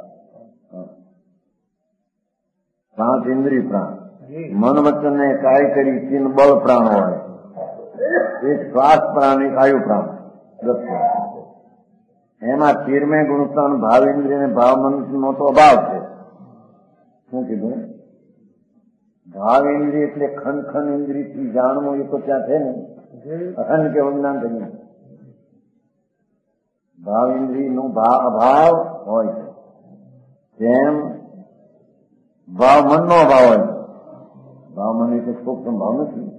પાંચ ઇન્દ્રિય પ્રાણ. મન વચન ને કાય કરી તીન બળ પ્રાણ હોય. એક શ્વાસ પ્રાણ, એક આયુ પ્રાણ. દસ પ્રાણ. એમાં તેરમે ગુણસ્થાન ભાવ ઇન્દ્રિય અને ભાવ મનુષ્યનો તો અભાવ છે. શું કીધું? ભાવ ઇન્દ્રિય એટલે ખંડ ખંડ ઇન્દ્રિય થી જાણવું એ તો ત્યાં છે ને. અખંડ કે વિજ્ઞાન થઈ ભાવ ઇન્દ્રિયનો અભાવ હોય છે, તેમ ભાવ મનનો અભાવ હોય છે. ભાવ મન એટલે સૂક્ષ્મ ભાવ નથી.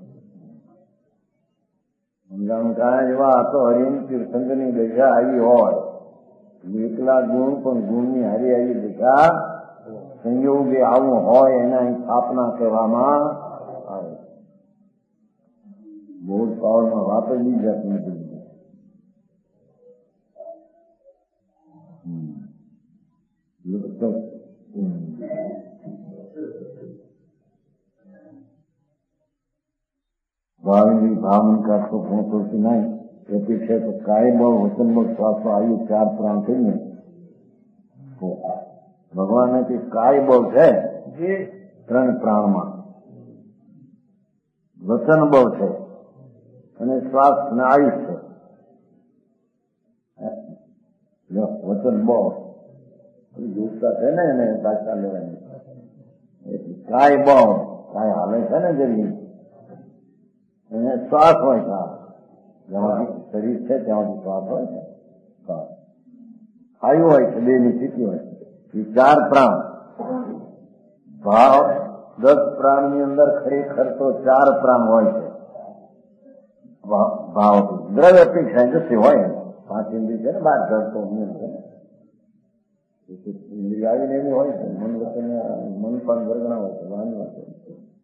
સમજાણું કાંઈ જેવા આ તો હરિયમ તીર્થંકરની દશા આવી હોય, એકલા ગુણ પણ ગુણની હારી આવી દશા સંયોગે આવું હોય એના સ્થાપના કહેવામાં આવે. બહુ પાવરમાં વાત જ બી જાતની નથી. ભાવિની ભાવન કાઢતો પહોંચતી નહીં અપેક્ષા તો કાય બળ વચન બળ શ્વાસો આવ્યું ચાર પ્રાણ થઈને ભગવાન કાય બળ છે ત્રણ પ્રાણમાં, વચન બળ છે અને શ્વાસ ને આયુષ છે. વચન બળ જોતા છે ને એને ભાષા લેવાની કાય બળ કાય હાલે છે ને જલ્દી એને શ્વાસ હોય છે, જ્યાંથી શરીર છે ત્યાંથી શ્વાસ હોય છે, આયુ હોય છે, બે ની સ્થિતિ હોય છે. એ ચાર પ્રાણ ભાવ દસ પ્રાણ ની અંદર ખરેખર તો ચાર પ્રાણ હોય છે. ભાવ દ્રવ્ય અપેક્ષા જશે હોય પાંચ ઇન્દ્રિય છે ને બાર ઘડતો ઇન્દ્રિય આવીને એની હોય છે. મન વચન મન પણ વર્ગણા હોય છે, વાણી હોય છે.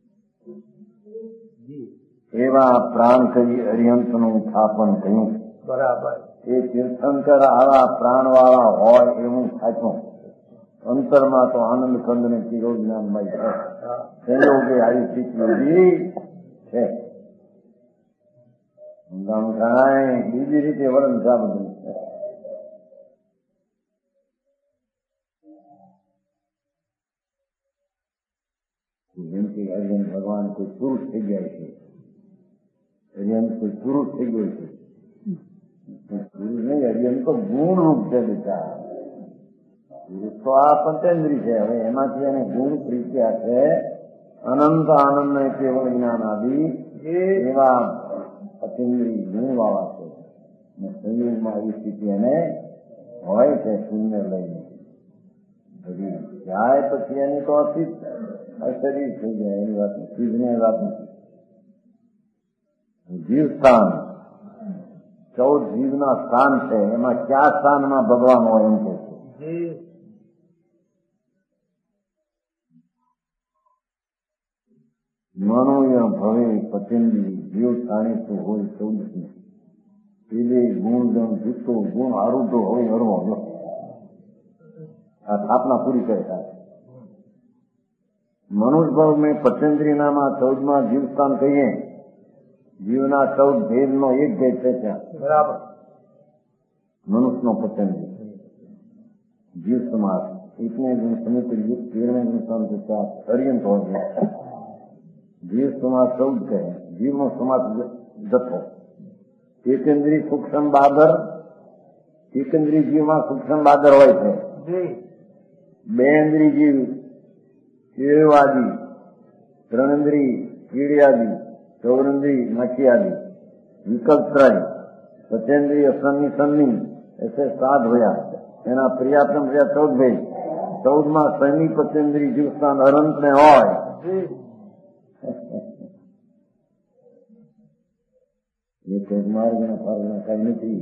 એવા પ્રાણ કરી અરિહંતનું સ્થાપન થયું. બરાબર. એ તીર્થંકર આવા પ્રાણ વાળા હોય એવું સાચું. અંતરમાં તો આનંદ કંદ ને ચિરો જ્ઞાનમય છે. સંયોગે આવી સ્થિતિ છે. કાંઈ બીજી રીતે વર્ણન છે આ બધું. જેમ કે અર્જુન ભગવાન કોઈ પુરુષ થઈ ગયા છે, અર્જુન કોઈ પુરુષ થઈ ગયો છે. પુરુષ નહીં, અર્જુન તો ગુણ રૂપ છે બેટા. પુરુષ તો આ પંચેન્દ્રિય છે. હવે એમાંથી એને ગુણ પ્રીત્યા છે. અનંત આનંદ ને કેવળ જ્ઞાન આદિ એવા પચેન્દ્રિય ગુણ વાળા છે. સંયોગમાં આવી સ્થિતિ એને હોય છે શૂન્ય લઈને. બધી જાય પછી એની તો અતિત અશરીર થઈ જાય એની વાત ચીજને વાત નથી. જીવ સ્થાન ચૌદ જીવના સ્થાન છે. એમાં કયા સ્થાનમાં ભગવાન હોય એમ કે છે. મનોય ભવે પચેન્દ્રી જીવ જાણીતું હોય ચૌદ પેલે ગુણ ગણ જૂતો ગુણ આરૂઢો હોય હરવો. આ સ્થાપના પૂરી કરે થાય. મનુષ્ય ભાવ મેં પચેન્દ્રીનામાં ચૌદમાં જીવ સ્થાન કહીએ. જીવના ચૌદ ભેદ નો એક ભેદ છે ત્યાં. બરાબર. મનુષ્યનો પચેન્દ્રી જીવ સમાસ इतने दिन समित युक्त तेरहवें दिन के साथ पर्यंत हो गया. जीव समास चौदह है. जीव नो समास जथो एकेन्द्रीय सूक्ष्म बादर एकेन्द्रीय जीव में सूक्ष्म बादर હોય છે. બે ઇન્દ્રિય જીવ કેળવાદી, ત્રણ ઇન્દ્રિય કીડિયાદી, चौरंद्री माखी आदि विकल्प त्रय सचेंद्रीय सन्नी सन्नी ऐसे सात होया. एना प्रियातम प्रिया चौद भेद. चौद में सैनी पचेंद्री जीवस्थान अनंत ने होय. ये चौद मार्ग ना पालना कई नहीं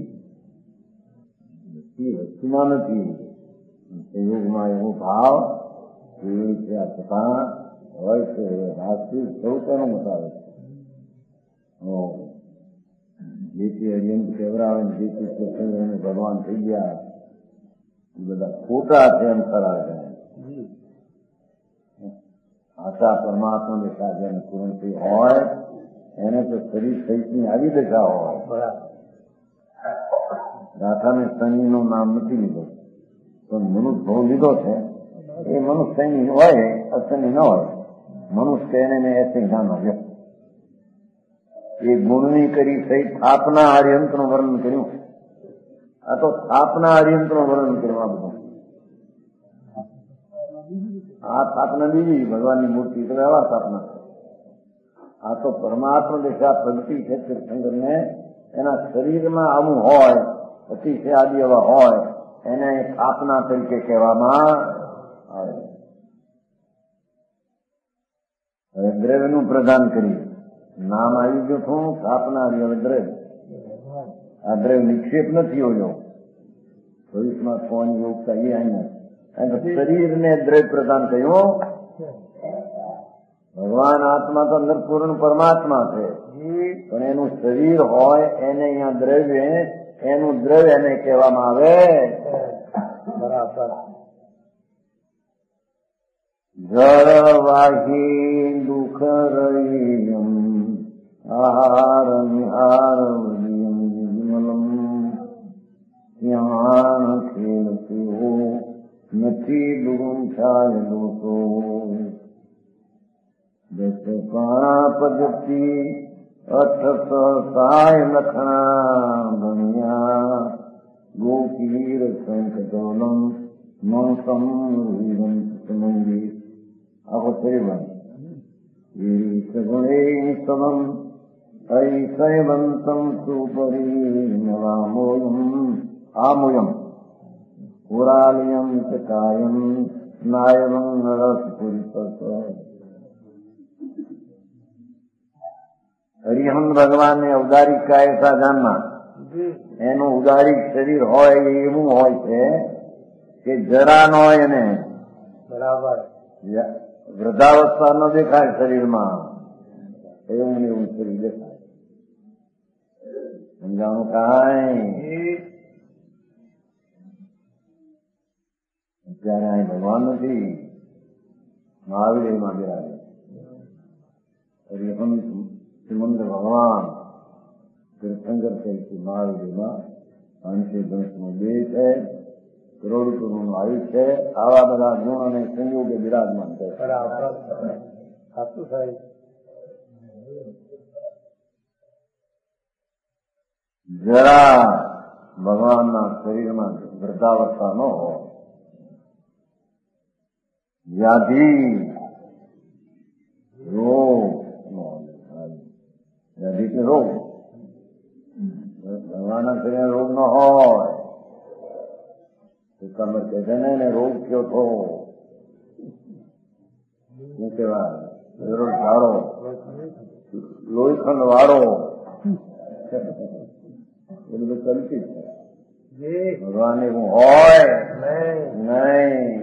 वस्तुમાં નથી. સંયોગમાં એવો ભાવ એવી રીતે છતાં હોય છે. વાસ્તવિક સૌ તેનો મતાવે છે. જેથી અર્જુન કેવરાવે જેથી કૃષ્ણ ભગવાન થઈ ગયા એ બધા ખોટા છે એમ કરાવે. આશા પરમાત્મા દેખા જેને પૂર્ણ થઈ હોય એને તો શરીર સહિતની આવી દશા હોય. બરાબર. ગાથાને શનિ નું નામ નથી લીધું પણ મનુષ્ય ભાવ લીધો છે. એ મનુષ્ય શનિ હોય અશનિ ન હોય. મનુષ્ય એને મેં એસે જ્ઞાન આવ્યો. એ ગુણની કરી સહિત સ્થાપના આર્યંતનું વર્ણન કર્યું. આ તો સ્થાપના આર્યંતનું વર્ણન કર્યું. આ બધું આ સ્થાપના બીજી ભગવાનની મૂર્તિ તો એવા સ્થાપના છે. આ તો પરમાત્મા દેશા પ્રગતિ છે તીર્થંકર ને એના શરીરમાં આવું હોય અતિશય આદિ એવા હોય એને સ્થાપના તરીકે કહેવામાં આવે. હવે દ્રવ્યનું પ્રદાન કરીએ. નામ આવી ગયું છું, સ્થાપના આવી. હવે દ્રવ્ય, આ દ્રવ્ય નિક્ષેપ નથી હોયો. ભવિષ્યમાં કોણ યોગતા એ અહીંયા શરીરને દ્રવ્ય પ્રદાન કર્યું. ભગવાન આત્મા તો અંદર પૂર્ણ પરમાત્મા છે, પણ એનું શરીર હોય એને અહીંયા દ્રવ્ય, એનું દ્રવ્ય એને કહેવામાં આવે. બરાબર. જળવાહી દુઃખ રહીમ આહાર નિહાર વિમલમ જ્ઞાન ખેલતીઓ નથી ડૂંછાય દોષો દસ કાણા પદ્ધતિ અઠ સહાય લખણા ગણ્યા ગોકીર સંકટોલમ મસમ મંગી આખો શરીર ગુણે સવમ ઐસૈવંતમ સુપરી નવામોયમ આમોયમ પુરાલયમ ચ કાયમ નાયવં રસ પુરુષ. હરિહંસ ભગવાનને ઉદારિક કાયસા જાણના, એનું ઉદારિક શરીર હોય એવું હોય છે કે જરા ન હોય એને. બરાબર. વૃદ્ધાવસ્થા ન દેખાય શરીરમાં, એવું ને એવું શરીર દેખાય. સમજાણું કાંઈ? અત્યારે અહીં ભગવાન નથી, મહાવીરમાં બિરાજે. હરિહંસ શ્રીમંદ ભગવાન તીર્થંકર તરીકે મહાવીરમાં પાંચસો દસનો બે છે, કરોડ કરોડનું આયુષ છે. આવા બધા ગુણ અને સંયોગે બિરાજમાન છે. સાચું થાય. જરા ભગવાનના શરીરમાં વૃદ્ધાવસ્થા ન હોય, વ્યાધિ રોગ, વ્યાધિ કે રોગ, ભગવાનના શરીર રોગ ન હોય. તમે કહે છે ને એને રોગ થયો તો શું કહેવાય? રોગ ઝાડો, લોહીખંડ વાળો, એ બધું કલ્પિત છે. ભગવાન એવું હોય નહીં.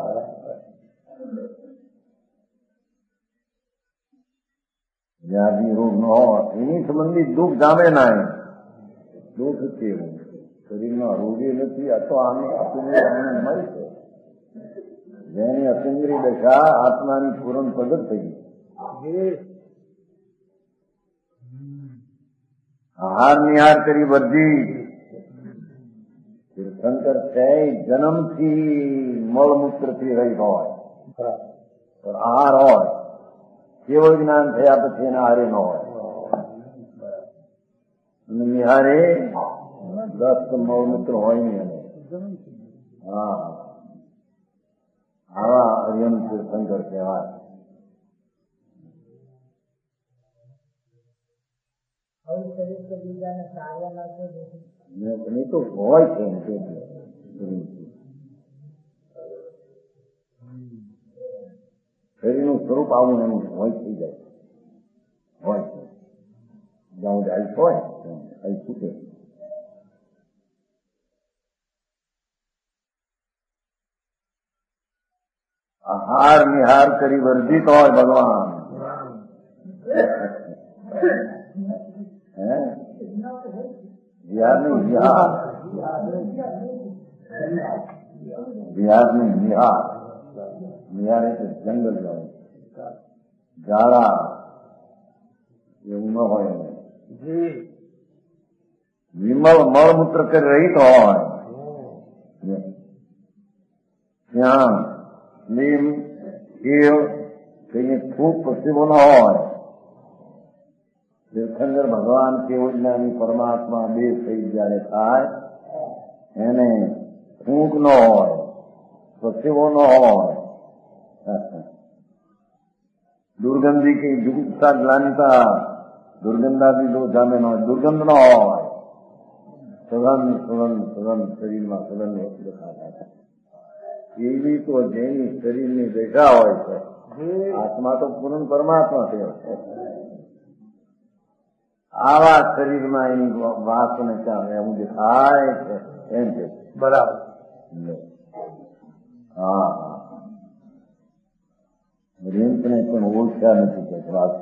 વ્યાધિ રોગ ન હોય, એની સંબંધિત દુઃખ જામે ના. દુઃખ કેવું શરીરમાં રોગી નથી. આ તો આની અપિન્દ્રિય મળી છે, જેની અપિન્દ્રિય દશા આત્માની પૂર્ણ પ્રગટ થઈ ગઈ. આહાર નિહાર કરી બધી તીર્થંકર છે જન્મથી મળમૂત્રથી રહી હોય, આહાર હોય. કેવળ જ્ઞાન થયા પછી એના હારે ન હોય. અને નિહારે દસ મળમૂત્ર હોય નહીં. એને હા, આવા હરિયમ તીર્થંકર કહેવાય. નહીં તો હોય છે શરીરનું સ્વરૂપ આવું એનું હોય થઈ જાય. હોય છે જ્યાં આઈસ હોય આઈસ છૂટે. આહાર નિહાર કરી વર્ધિત હોય ભગવાન. હે બિહાર નહીં બિહાર, બિહાર નહીં બિહાર. બિહાર એટલે જંગલ જાવ, ઝાડા એવું ન હોય. વિમલ મળમૂત્ર કરી રહિત હોય ત્યાં લીમ ખીલ કઈ ફૂક પક્ષીઓ ન હોય. તીર્થંકર ભગવાન કેવું જ્ઞાની પરમાત્મા બે થઈ જયારે થાય એને ફૂંક ન હોય, પક્ષીઓ ન હોય, દુર્ગંધી की जुगुप्ता ग्लानिता दुर्गंधा भी दो जामे न હોય, दुर्गंध न હોય, સઘન સઘન સઘન શરીરમાં સઘન વસ્તુ દેખાતા હતા. એવી તો જેની શરીરની દશા હોય છે, આત્મા તો પૂર્ણ પરમાત્મા છે. આવા શરીરમાં એની વાત ને ત્યાં એવું દેખાય છે એમ કે બરાબર. હા હા રેન્ટને પણ ઓળખ્યા નથી કે વાત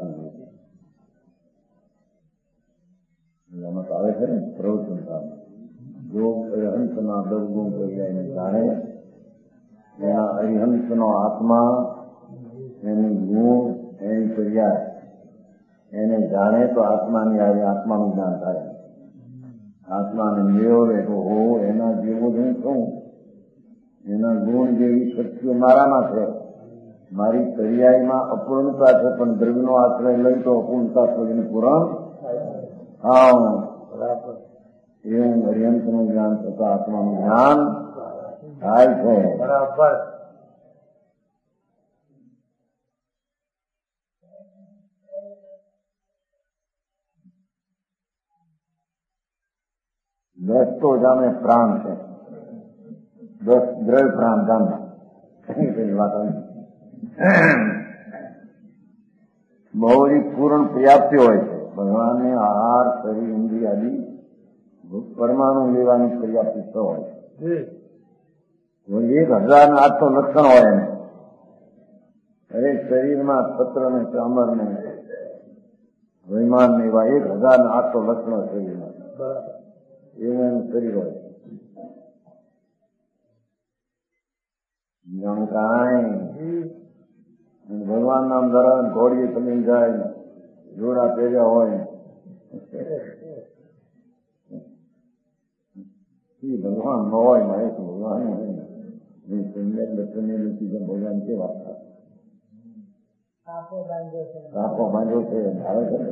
એમાં તો આવે છે ને પ્રવચન કામ. જો અરિહંતના દસ ગુણ કરી એને જાણે, એના અરિહંતનો આત્મા એની ગુણ એની ક્રિયા એને જાણે તો આત્માની આવે આત્માનું જ્ઞાન થાય. આત્માને મેળવે તો હો એના જેવો જ હું છું, એના ગુણ જેવી શક્તિઓ મારામાં છે. મારી પર્યાયમાં અપૂર્ણતા છે, પણ દ્રવ્યનો આશ્રય લઈ તો અપૂર્ણતા શરીરને પૂરણ. હા બરાબર. એવું અરિહંતનું જ્ઞાન થતા આત્માનું જ્ઞાન થાય છે. બરાબર. દસ તો જાણે પ્રાણ છે, દસ દ્રવ્ય પ્રાણ જાણે પેલી વાત બહુ પૂર્ણ પ્રાપ્તિ હોય છે. ભગવાનને આહાર શરીર ઇન્દ્રિય આદિ પરમાણુ લેવાની પ્રાપ્તિ તો હોય છે. એક હજાર ને આઠસો લક્ષણ હોય એને દરેક શરીરમાં પત્ર ને ચામર ને વિમાન ને એવા એક હજાર ને આઠસો લક્ષણો શરીરમાં એવું એનું શરીર હોય. જાણું કાંઈ ભગવાન નામ ધરા ઘોડીએ ચલી જાય, જોડા પહેર્યા હોય, ભગવાન ન હોય મહેશ ભગવાન હોય સુંદર બચ્ચને લીધી ભગવાન કેવા કાપો બાંધ્યો છે આવે છે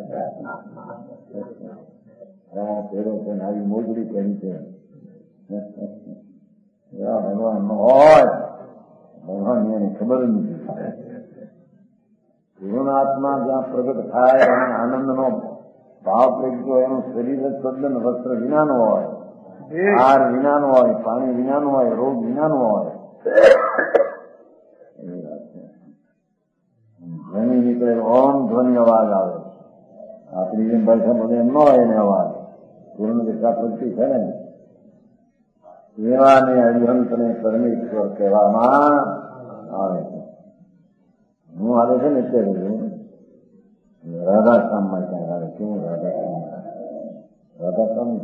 પહેરો છે આવી મોજડી કરી છે. ભગવાન ન હોય ભગવાન એને ખબર જ નથી. પૂર્ણ આત્મા જ્યાં પ્રગટ થાય અને આનંદનો ભાવ પ્રગટ્યો એનું શરીર તદ્દન વસ્ત્ર વિનાનું હોય, આહાર વિનાનું હોય, પાણી વિનાનું હોય, રોગ વિનાનું હોય. ધ્વનિ નીકળે ઓમ ધ્વનિ અવાજ આવે. આપણી જેમ ભાષા બધે એમ ન હોય એને અવાજ પૂર્ણ દિશા પ્રગતિ છે ને એવાને અરિહંતને પરમેશ્વર કહેવામાં આવે છે. હું આવે છે ને અત્યારે રાધાશ્યામમાં ક્યાંક આવે કેવું રાધાશ્યામ રાધાસ્વામી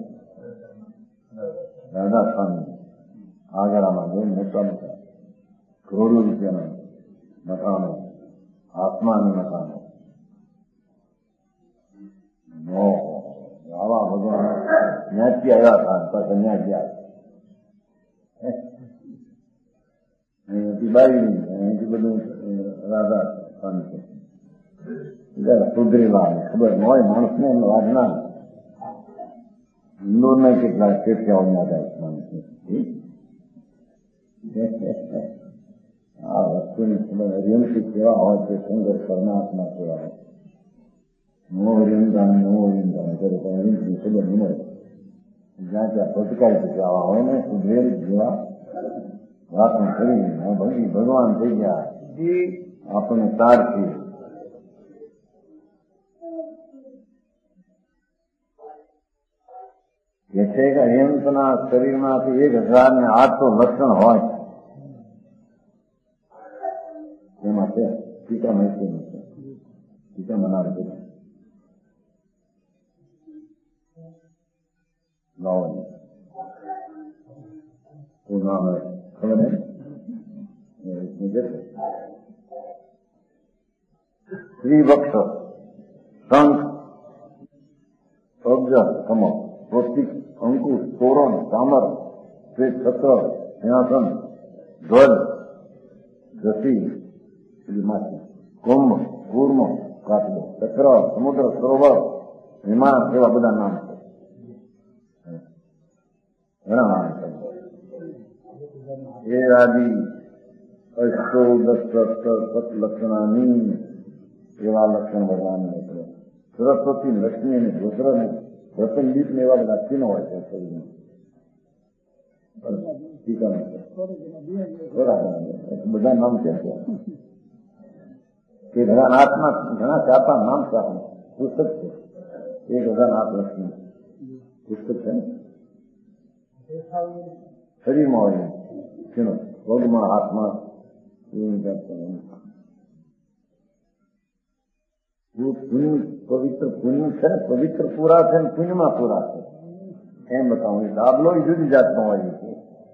રાધાસ્વામી આગળમાં જેમ મોટા મોટા કરોડો રૂપિયાના મકાનો, આસમાની મકાનો. આવા ભગવાન ત્યાંથી આવ્યા હતા પાછા ત્યાં ગયા. અહીંથી બાવી અહીંથી બધું રાધા સ્વામી સુધરેલા ખબર ન હોય માણસને એમ વાત ના. ઇન્દોર ના કેટલા શેઠિયાઓ રાધા સ્વામી. આ વસ્તુની ખબર અરિહંતી કેવા હોય છે, સુંદર પરમાત્મા કેવા હોય. નો અરિહંતા નો અરિહંતા કરે તો અરિહંતની ખબર ન મળે. જ્યાં ત્યાં ભટકાય છે આવા હોય ને સુધરેલ જેવા વાતનું કરી ભગી ભગવાન થઈ ગયા આપણને તારથી. કે છે કે અરિહંતના શરીરમાંથી એક હજાર ને આઠસો લક્ષણ હોય એમાં છે. ટીકા માહિતી નથી, ટીકા મનાર બધા લાવવાની ખબર હે સ્ત્રી વક્ષ શંખ અબ્જ કમળ પ્રતિક અંકુશ તોરણ ચામર શ્વેત છત્ર સિંહાસન ધ્વજ જસી માછી કુંભ કૂર્મ કાચબો ચક્ર સમુદ્ર સરોવર વિમાન એવા બધા નામ છે. ઘણા નામ છે. એ આદિ અષ્ટો દસ સત લક્ષણાની એવા લક્ષણ ભગવાન સરસ્વતી લક્ષ્મી અને રુદ્રને રતનદીપ ને એવા બધા ચિહ્નો હોય છે શરીરમાં. બધા નામ છે કે ઘણા હાથમાં ઘણા ચાપા નામ છે. આપણે પુસ્તક છે એક હજાર આઠ વર્ષનું પુસ્તક છે ને શરીરમાં હોય ચિહ્નો પગમાં હાથમાં પવિત્ર પુણ્ય છે ને પવિત્ર પૂરા છે ને પુણ્યમાં પૂરા છે એમ બતાવું. દાબલો જુદી જાતનો હોય છે.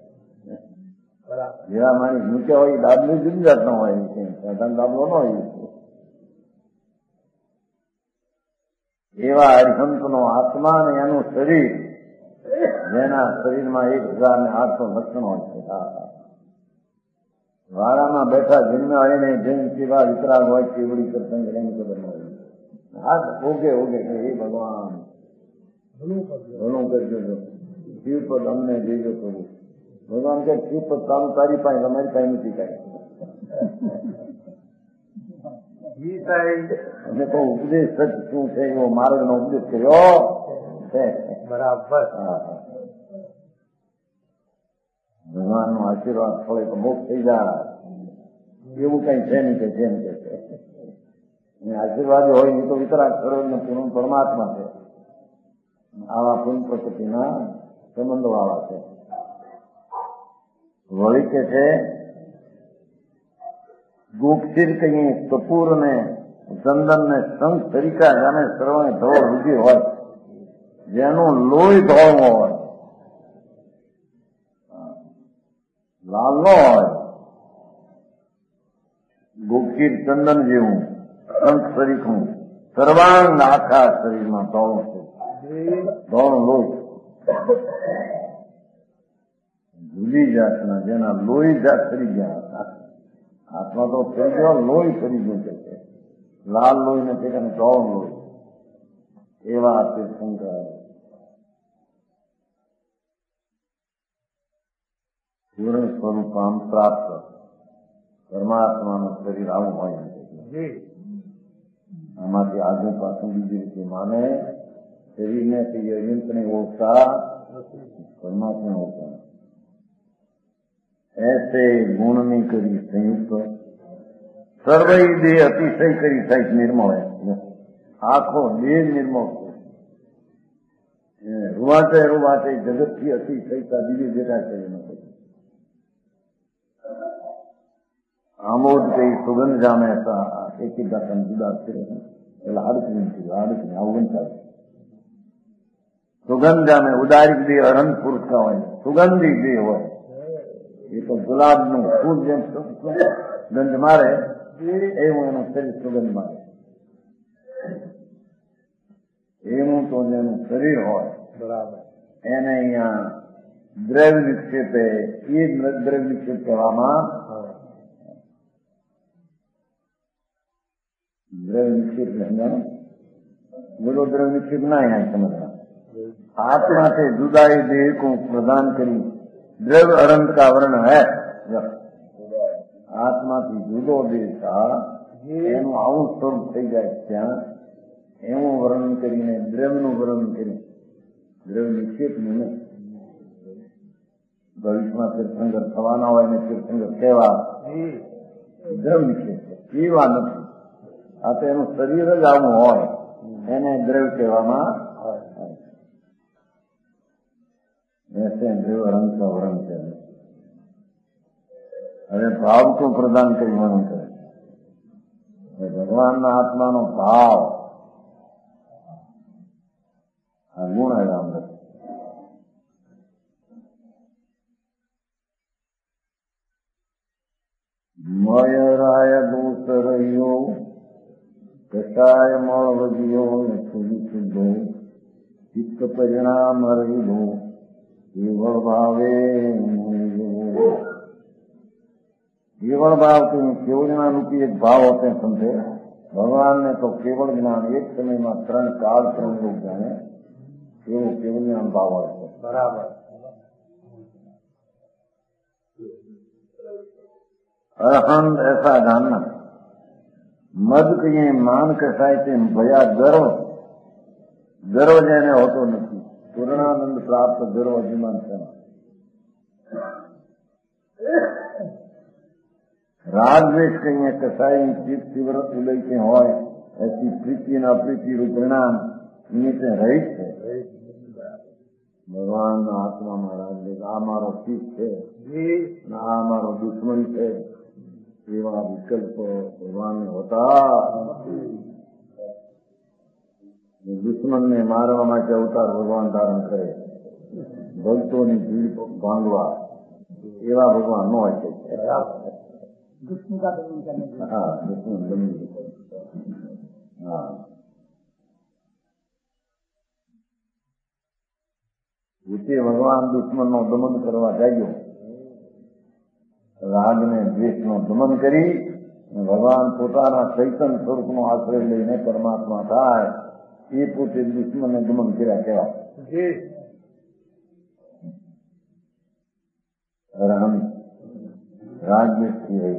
જેવા માણસ મૂક્યા હોય દાબલો જુદી જાતનો હોય છે. સાધારણ દાબલો ન હોય છે. એવા હરિહંતનો આત્મા અને એનું શરીર જેના શરીરમાં એક હજાર ને આઠસો લક્ષણ હોય છે. વાડામાં બેઠા જન્મ્યા હોય ને જેમ સેવા વિતરાગ હોય કેવડી કરતંગ એની ખબર ન હોય. હાથ ઓગે ઓગે એ ભગવાન ઘણું કરજો શિવપદ અમને દેજો કરવું. ભગવાન કે શિવપદ ચાલુ તારી પાસે તમારી પાસે નથી કાંઈ. અને તો ઉપદેશ સચ શું છે એવો માર્ગ નો ઉપદેશ કર્યો છે. બરાબર. ભગવાન નો આશીર્વાદ પડે તો મોક્ષ થઈ જાય એવું કઈ છે નહીં કે જેમ કે છે. આશીર્વાદ હોય એ તો વિતરાગ સરોજ ને પૂર્ણ પરમાત્મા છે. આવા પૂર્ણ પ્રકૃતિના સંબંધો આવા છે. વળી કે છે ગુપ્તિર કહીએ કપૂર ને ચંદન ને શંખ તરીકા જાણે સર્વને ધોળ રૂધી હોય જેનું લોહી ધોળ હોય લાલ નો હોય. ગુપ્તિર ચંદન જેવું શંખ તરીકું સર્વાંગ આખા શરીરમાં ધોળું છે. ધોળું લોહી જુદી જાતના જેના લોહી જાત કરી ગયા. આત્મા તો થઈ ગયો લોહી કરી ગયું છે. લાલ લોહી ને તે ધોળ લોહી એવા તીર્થંકર પૂર્ણ સ્વરૂપ આમ પ્રાપ્ત પરમાત્માનું શરીર આવું હોય. આમાંથી આજુ પાછું બીજી રીતે માને શરીરને યંત્રને ઓળખતા પરમાત્મા ઓળખતા. ऐसे गुण में करी संयुक्त सर्वई देह अतिशय करी सहित निर्मल है. आखो देह निर्मल रुवाते रुवाते जगत की अतिशयता दिव्य देखा शरीर में आमोद कई सुगंध जामे ऐसा एक ही दातन जुदा એટલે હાડકું નથી હાડકું આવું ચાલે. સુગંધ જામે ઉદારિક દેહ અનંત પુરુષ का હોય સુગંધી દેહ હોય. એ તો ગુલાબનું ફૂલ જેમ ગંધ મારે એવું એનું શરીર સુગંધ મારે. એવું તો જેનું શરીર હોય બરાબર એને અહીંયા દ્રવ્ય નિક્ષેપે એ દ્રવ્ય નિક્ષેપ કહેવામાં દ્રવ્ય નિક્ષેપ સમજાણો બધો દ્રવ્ય નિક્ષેપ ના અહીંયા સમજવા. आत्मा से जुदाई देह को प्रदान करी द्रव्य अनंत का वर्ण है. आत्मा થી જુદો દેહ था એનું આવું સ્વરૂપ થઈ જાય ત્યાં એવું વર્ણન કરીને દ્રવ્યનું વર્ણન કરી દ્રવ્ય નિક્ષેપ નું ભવિષ્યમાં તીર્થંકર થવાના હોય ને તીર્થંકર કહેવા દ્રવ્ય નિક્ષેપ એવા નથી. આ તો એનું શરીર જ આવું હોય એને દ્રવ્ય કહેવામાં ऐसे देव रंग का वर्ण है. अरे भाव को प्रदान કરી વર્ણન કરે. ભગવાનના આત્માનો ભાવ આ ગુણ આવ્યા અંદર. મયરાય દોષ રહ્યો કસાય મળ વધ્યો શુદ્ધ શુદ્ધો ચિત્ત પરિણામ રહ્યો केवल भावे केवल भाव के केवल ज्ञान रूपी एक भाव होते हैं समझे. भगवान ने तो केवल ज्ञान एक समय में त्रण काल त्रण लोग जाने केवल केवल ज्ञान भाव होते बराबर. अरहंत ऐसा जानना मद के मान कसाय से भया गर्व ગર્વ જેને હોતો નથી, પૂર્ણાનંદ પ્રાપ્ત ગર્વ અભિમાન છે. રાગદ્વેષ કહીએ કસાઈ ચિત્ત તીવ્ર ઉદય કે હોય એસી પ્રીતિ અને અપ્રીતિ રૂપ પરિણામ એની તે રહિત છે. ભગવાનના આત્મામાં રાગદ્વેષ, આ મારો ચિત્ત છે, આ મારો દુશ્મન છે, એવા વિકલ્પો ભગવાનને હોતા. દુશ્મનને મારવા માટે અવતાર ભગવાન ધારણ કરે, ભક્તોની ભીડ ભાંગવા, એવા ભગવાન ન હોય છે. હા, દુશ્મન ગમી. હા, પોતે ભગવાન દુશ્મનનો દમન કરવા જાગ્યો, રાગને દ્વેષનો દમન કરી ભગવાન પોતાના ચૈતન્ય સ્વરૂપનો આશ્રય લઈને પરમાત્મા થાય, એ પોતે દુશ્મનને દમન કર્યા કહેવાય. રાગદ્વેષથી રહી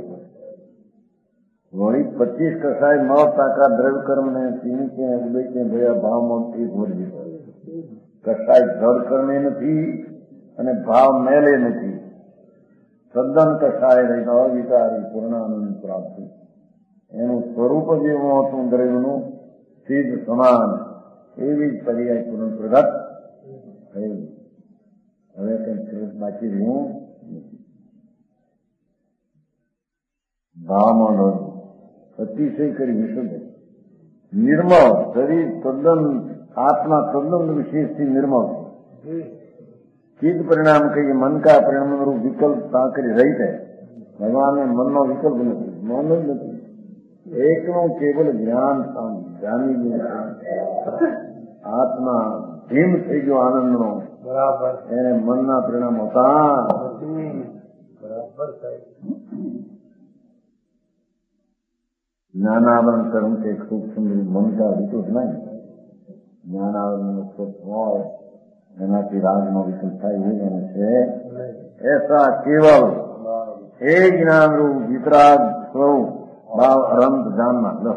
વળી પચીસ કસાય મળ તાકા દ્રવ્ય કર્મ ને સીમિત ઉદય કે ભયા ભાવમાં એક વળી કસાય જળ કર્મે નથી અને ભાવ મેલે નથી. સદન કસાય રહી અવિકારી પૂર્ણાનંદ પ્રાપ્તિ. એનું સ્વરૂપ જેવું હતું દ્રવ્યનું સીધ સમાન, એવી જ પર્યાય પૂર્ણ પ્રગટ થઈ. હવે કઈ બાકી રહ્યું ભાવમાં અતિશય કરી વિશુદ્ધ નિર્મળ શરીર તદ્દન આત્મા તદ્દન વિશેષથી નિર્મળ છે. ચિત્ત પરિણામ કહીએ મન કા પરિણામ રૂપ વિકલ્પ સાંકરી રહી છે. ભગવાનને મનનો વિકલ્પ નથી, મન જ નથી, એકનું કેવલ જ્ઞાન જાણી આત્મા ધીમ થઈ ગયો આનંદનો. બરાબર, એને મનના પરિણામ હોતા. જ્ઞાનાવરણ કર્મ કે સૂક્ષ્મ મન કા વિકલ્પ નહીં. જ્ઞાનાવરણ સુખ હોય એનાથી રાગનો વિકલ્પ થાય એવું એને છે. એસા કેવલ એ જ્ઞાન રૂપ વિતરાગ સ્વરૂપ ભાવ અનંત જાનના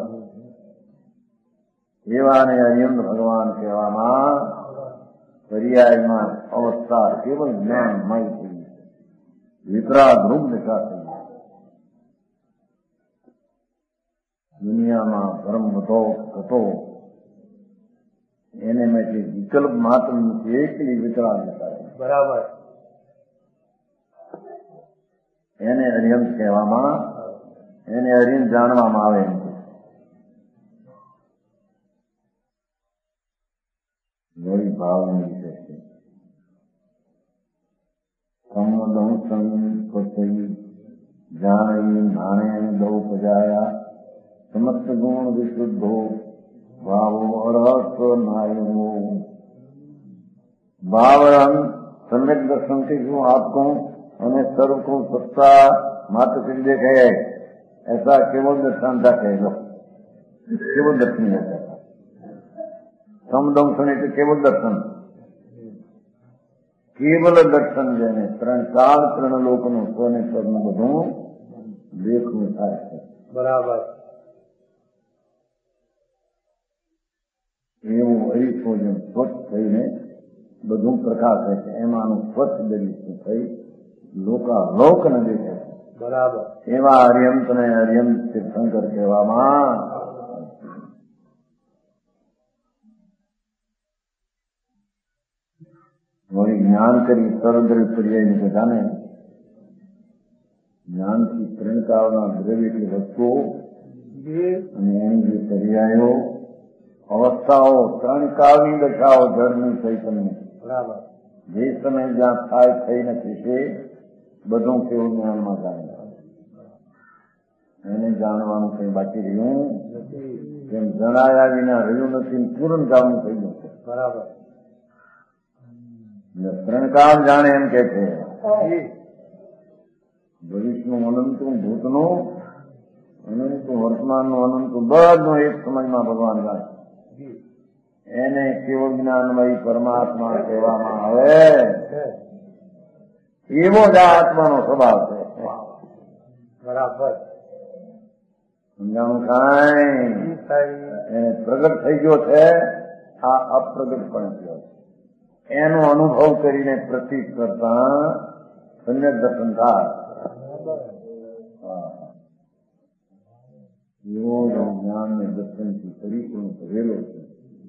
એવાને અરિયંત ભગવાન કહેવામાં પર્યાયમાં અવસ્થા કેવલ જ્ઞાન મય થઈ, વિતરાગ રૂપ દિશા થઈ. દુનિયામાં ભ્રમ વધો ઘટો એને મેં વિકલ્પ માત્ર નથી, એકલી વિતરાગ દિશા. બરાબર, એને અરિયંત કહેવામાં, એને અરિયંત જાણવામાં આવે એમ. વળી ભાવની વિશે છે સંવદં સંપત્તિ જાણી નાણે દૌ પજાયા સમસ્ત ગુણ વિશુદ્ધો ભાવો અરહસ્વ નાયમો. भावरन सम्यक दर्शन के जो आपको उन्हें सर्व को सत्ता मात्र से देखे है, ऐसा केवल दर्शन था कह लो, केवल दर्शन है. समदम सुने तो केवल दर्शन, केवल दर्शन जेने त्रण काल त्रण लोक नु सोने करनु બધું દેખવું થાય છે. બરાબર, એવું હરીફો જેમ સ્વચ્છ થઈને બધું પ્રકાશે છે, એમાંનું સ્વચ્છ દરિયું થઈ લોકાલોક ને દેખે છે. બરાબર, એવા અરિયંત ને અરિયંત તીર્થંકર કહેવામાં. વળી જ્ઞાન કરી સર્વદ્રવ્ય પર્યાયની બધાને જ્ઞાનથી ત્રણકાળના દ્રવ્ય એટલી વસ્તુઓ અને એની જે પર્યાયો અવસ્થાઓ ત્રણ કાળની દશાઓ જળની ચૈતન્ય. બરાબર, જે સમય જ્યાં થાય થઈને થશે બધું કેવું જ્ઞાનમાં જાણે, એને જાણવાનું કઈ બાકી રહ્યું જેમ જણાયા વિના રહ્યું નથી, પૂર્ણ કાળનું થઈ ગયું છે. બરાબર, ત્રણ કાળ જાણે એમ કે છે. ભવિષ્યનું અનંતું, ભૂતનું અનંતું, વર્તમાનનું અનંતું, બધું એક સમયમાં ભગવાન જાણે. એને કેવળ જ્ઞાનમય પરમાત્મા કહેવામાં આવે. એવો જ આ આત્માનો સ્વભાવ છે. બરાબર, સમજાણું કાંઈ એને પ્રગટ થઈ ગયો છે. આ અપ્રગટપણે થયો એનો અનુભવ કરીને પ્રતીક કરતા સમ્યક દર્શન થાય. એવો જ્ઞાન ને દર્શનથી પરિપૂર્ણ કરેલો છે.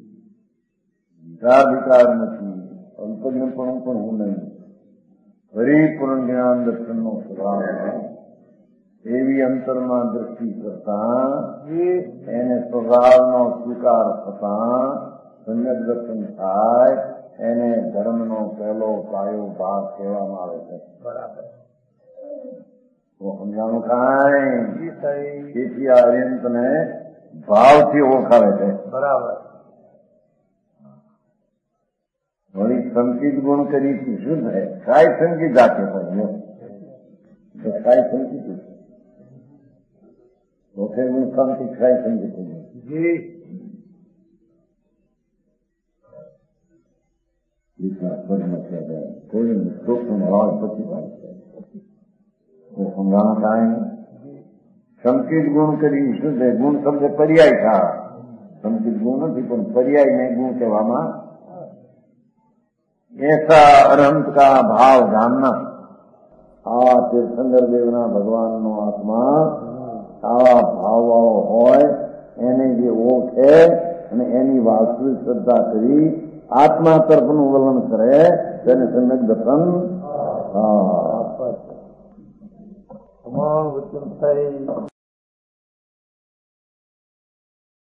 વિચાર નથી, અલ્પજ્ઞ પણ પણ હું નહીં. પરિપૂર્ણ જ્ઞાન દર્શન નો સ્વભાવ એવી અંતરમાં દ્રષ્ટિ કરતા એને સ્વભાવનો સ્વીકાર થતા સમ્યક દર્શન થાય. એને ધર્મનો પહેલો પાયો ભાગ કહેવામાં આવે છે. બરાબર સમજાણું કાંઈ? તેથી આ અર્યંતને ભાવથી ઓળખાવે છે. બરાબર. વળી સંકિત ગુણ કરી શું થાય? કાંઈ સંકિત આપે પણ કાંઈ સંકિત ચોથે ગુણ શાંતિ કાંઈ સંકિત કોઈ શોષણ ભાવ પછી સમજાણું કાંઈ? સંકિત ગુણ કરી શું છે? ગુણ શબ્દ પર્યાય થાય. સંકિત ગુણ નથી પણ પર્યાય ને ગુણ કહેવામાં. ऐसा अरहंत का भाव जानना. આ તીર્થંકર દેવના ભગવાનનો આત્મા આવા ભાવવાળો હોય એને જે ઓળખે અને એની વાસ્તવિક શ્રદ્ધા કરી આત્મા તરફનું વલણ કરે તેને સમ્યક દર્શન. હા વચન થઈ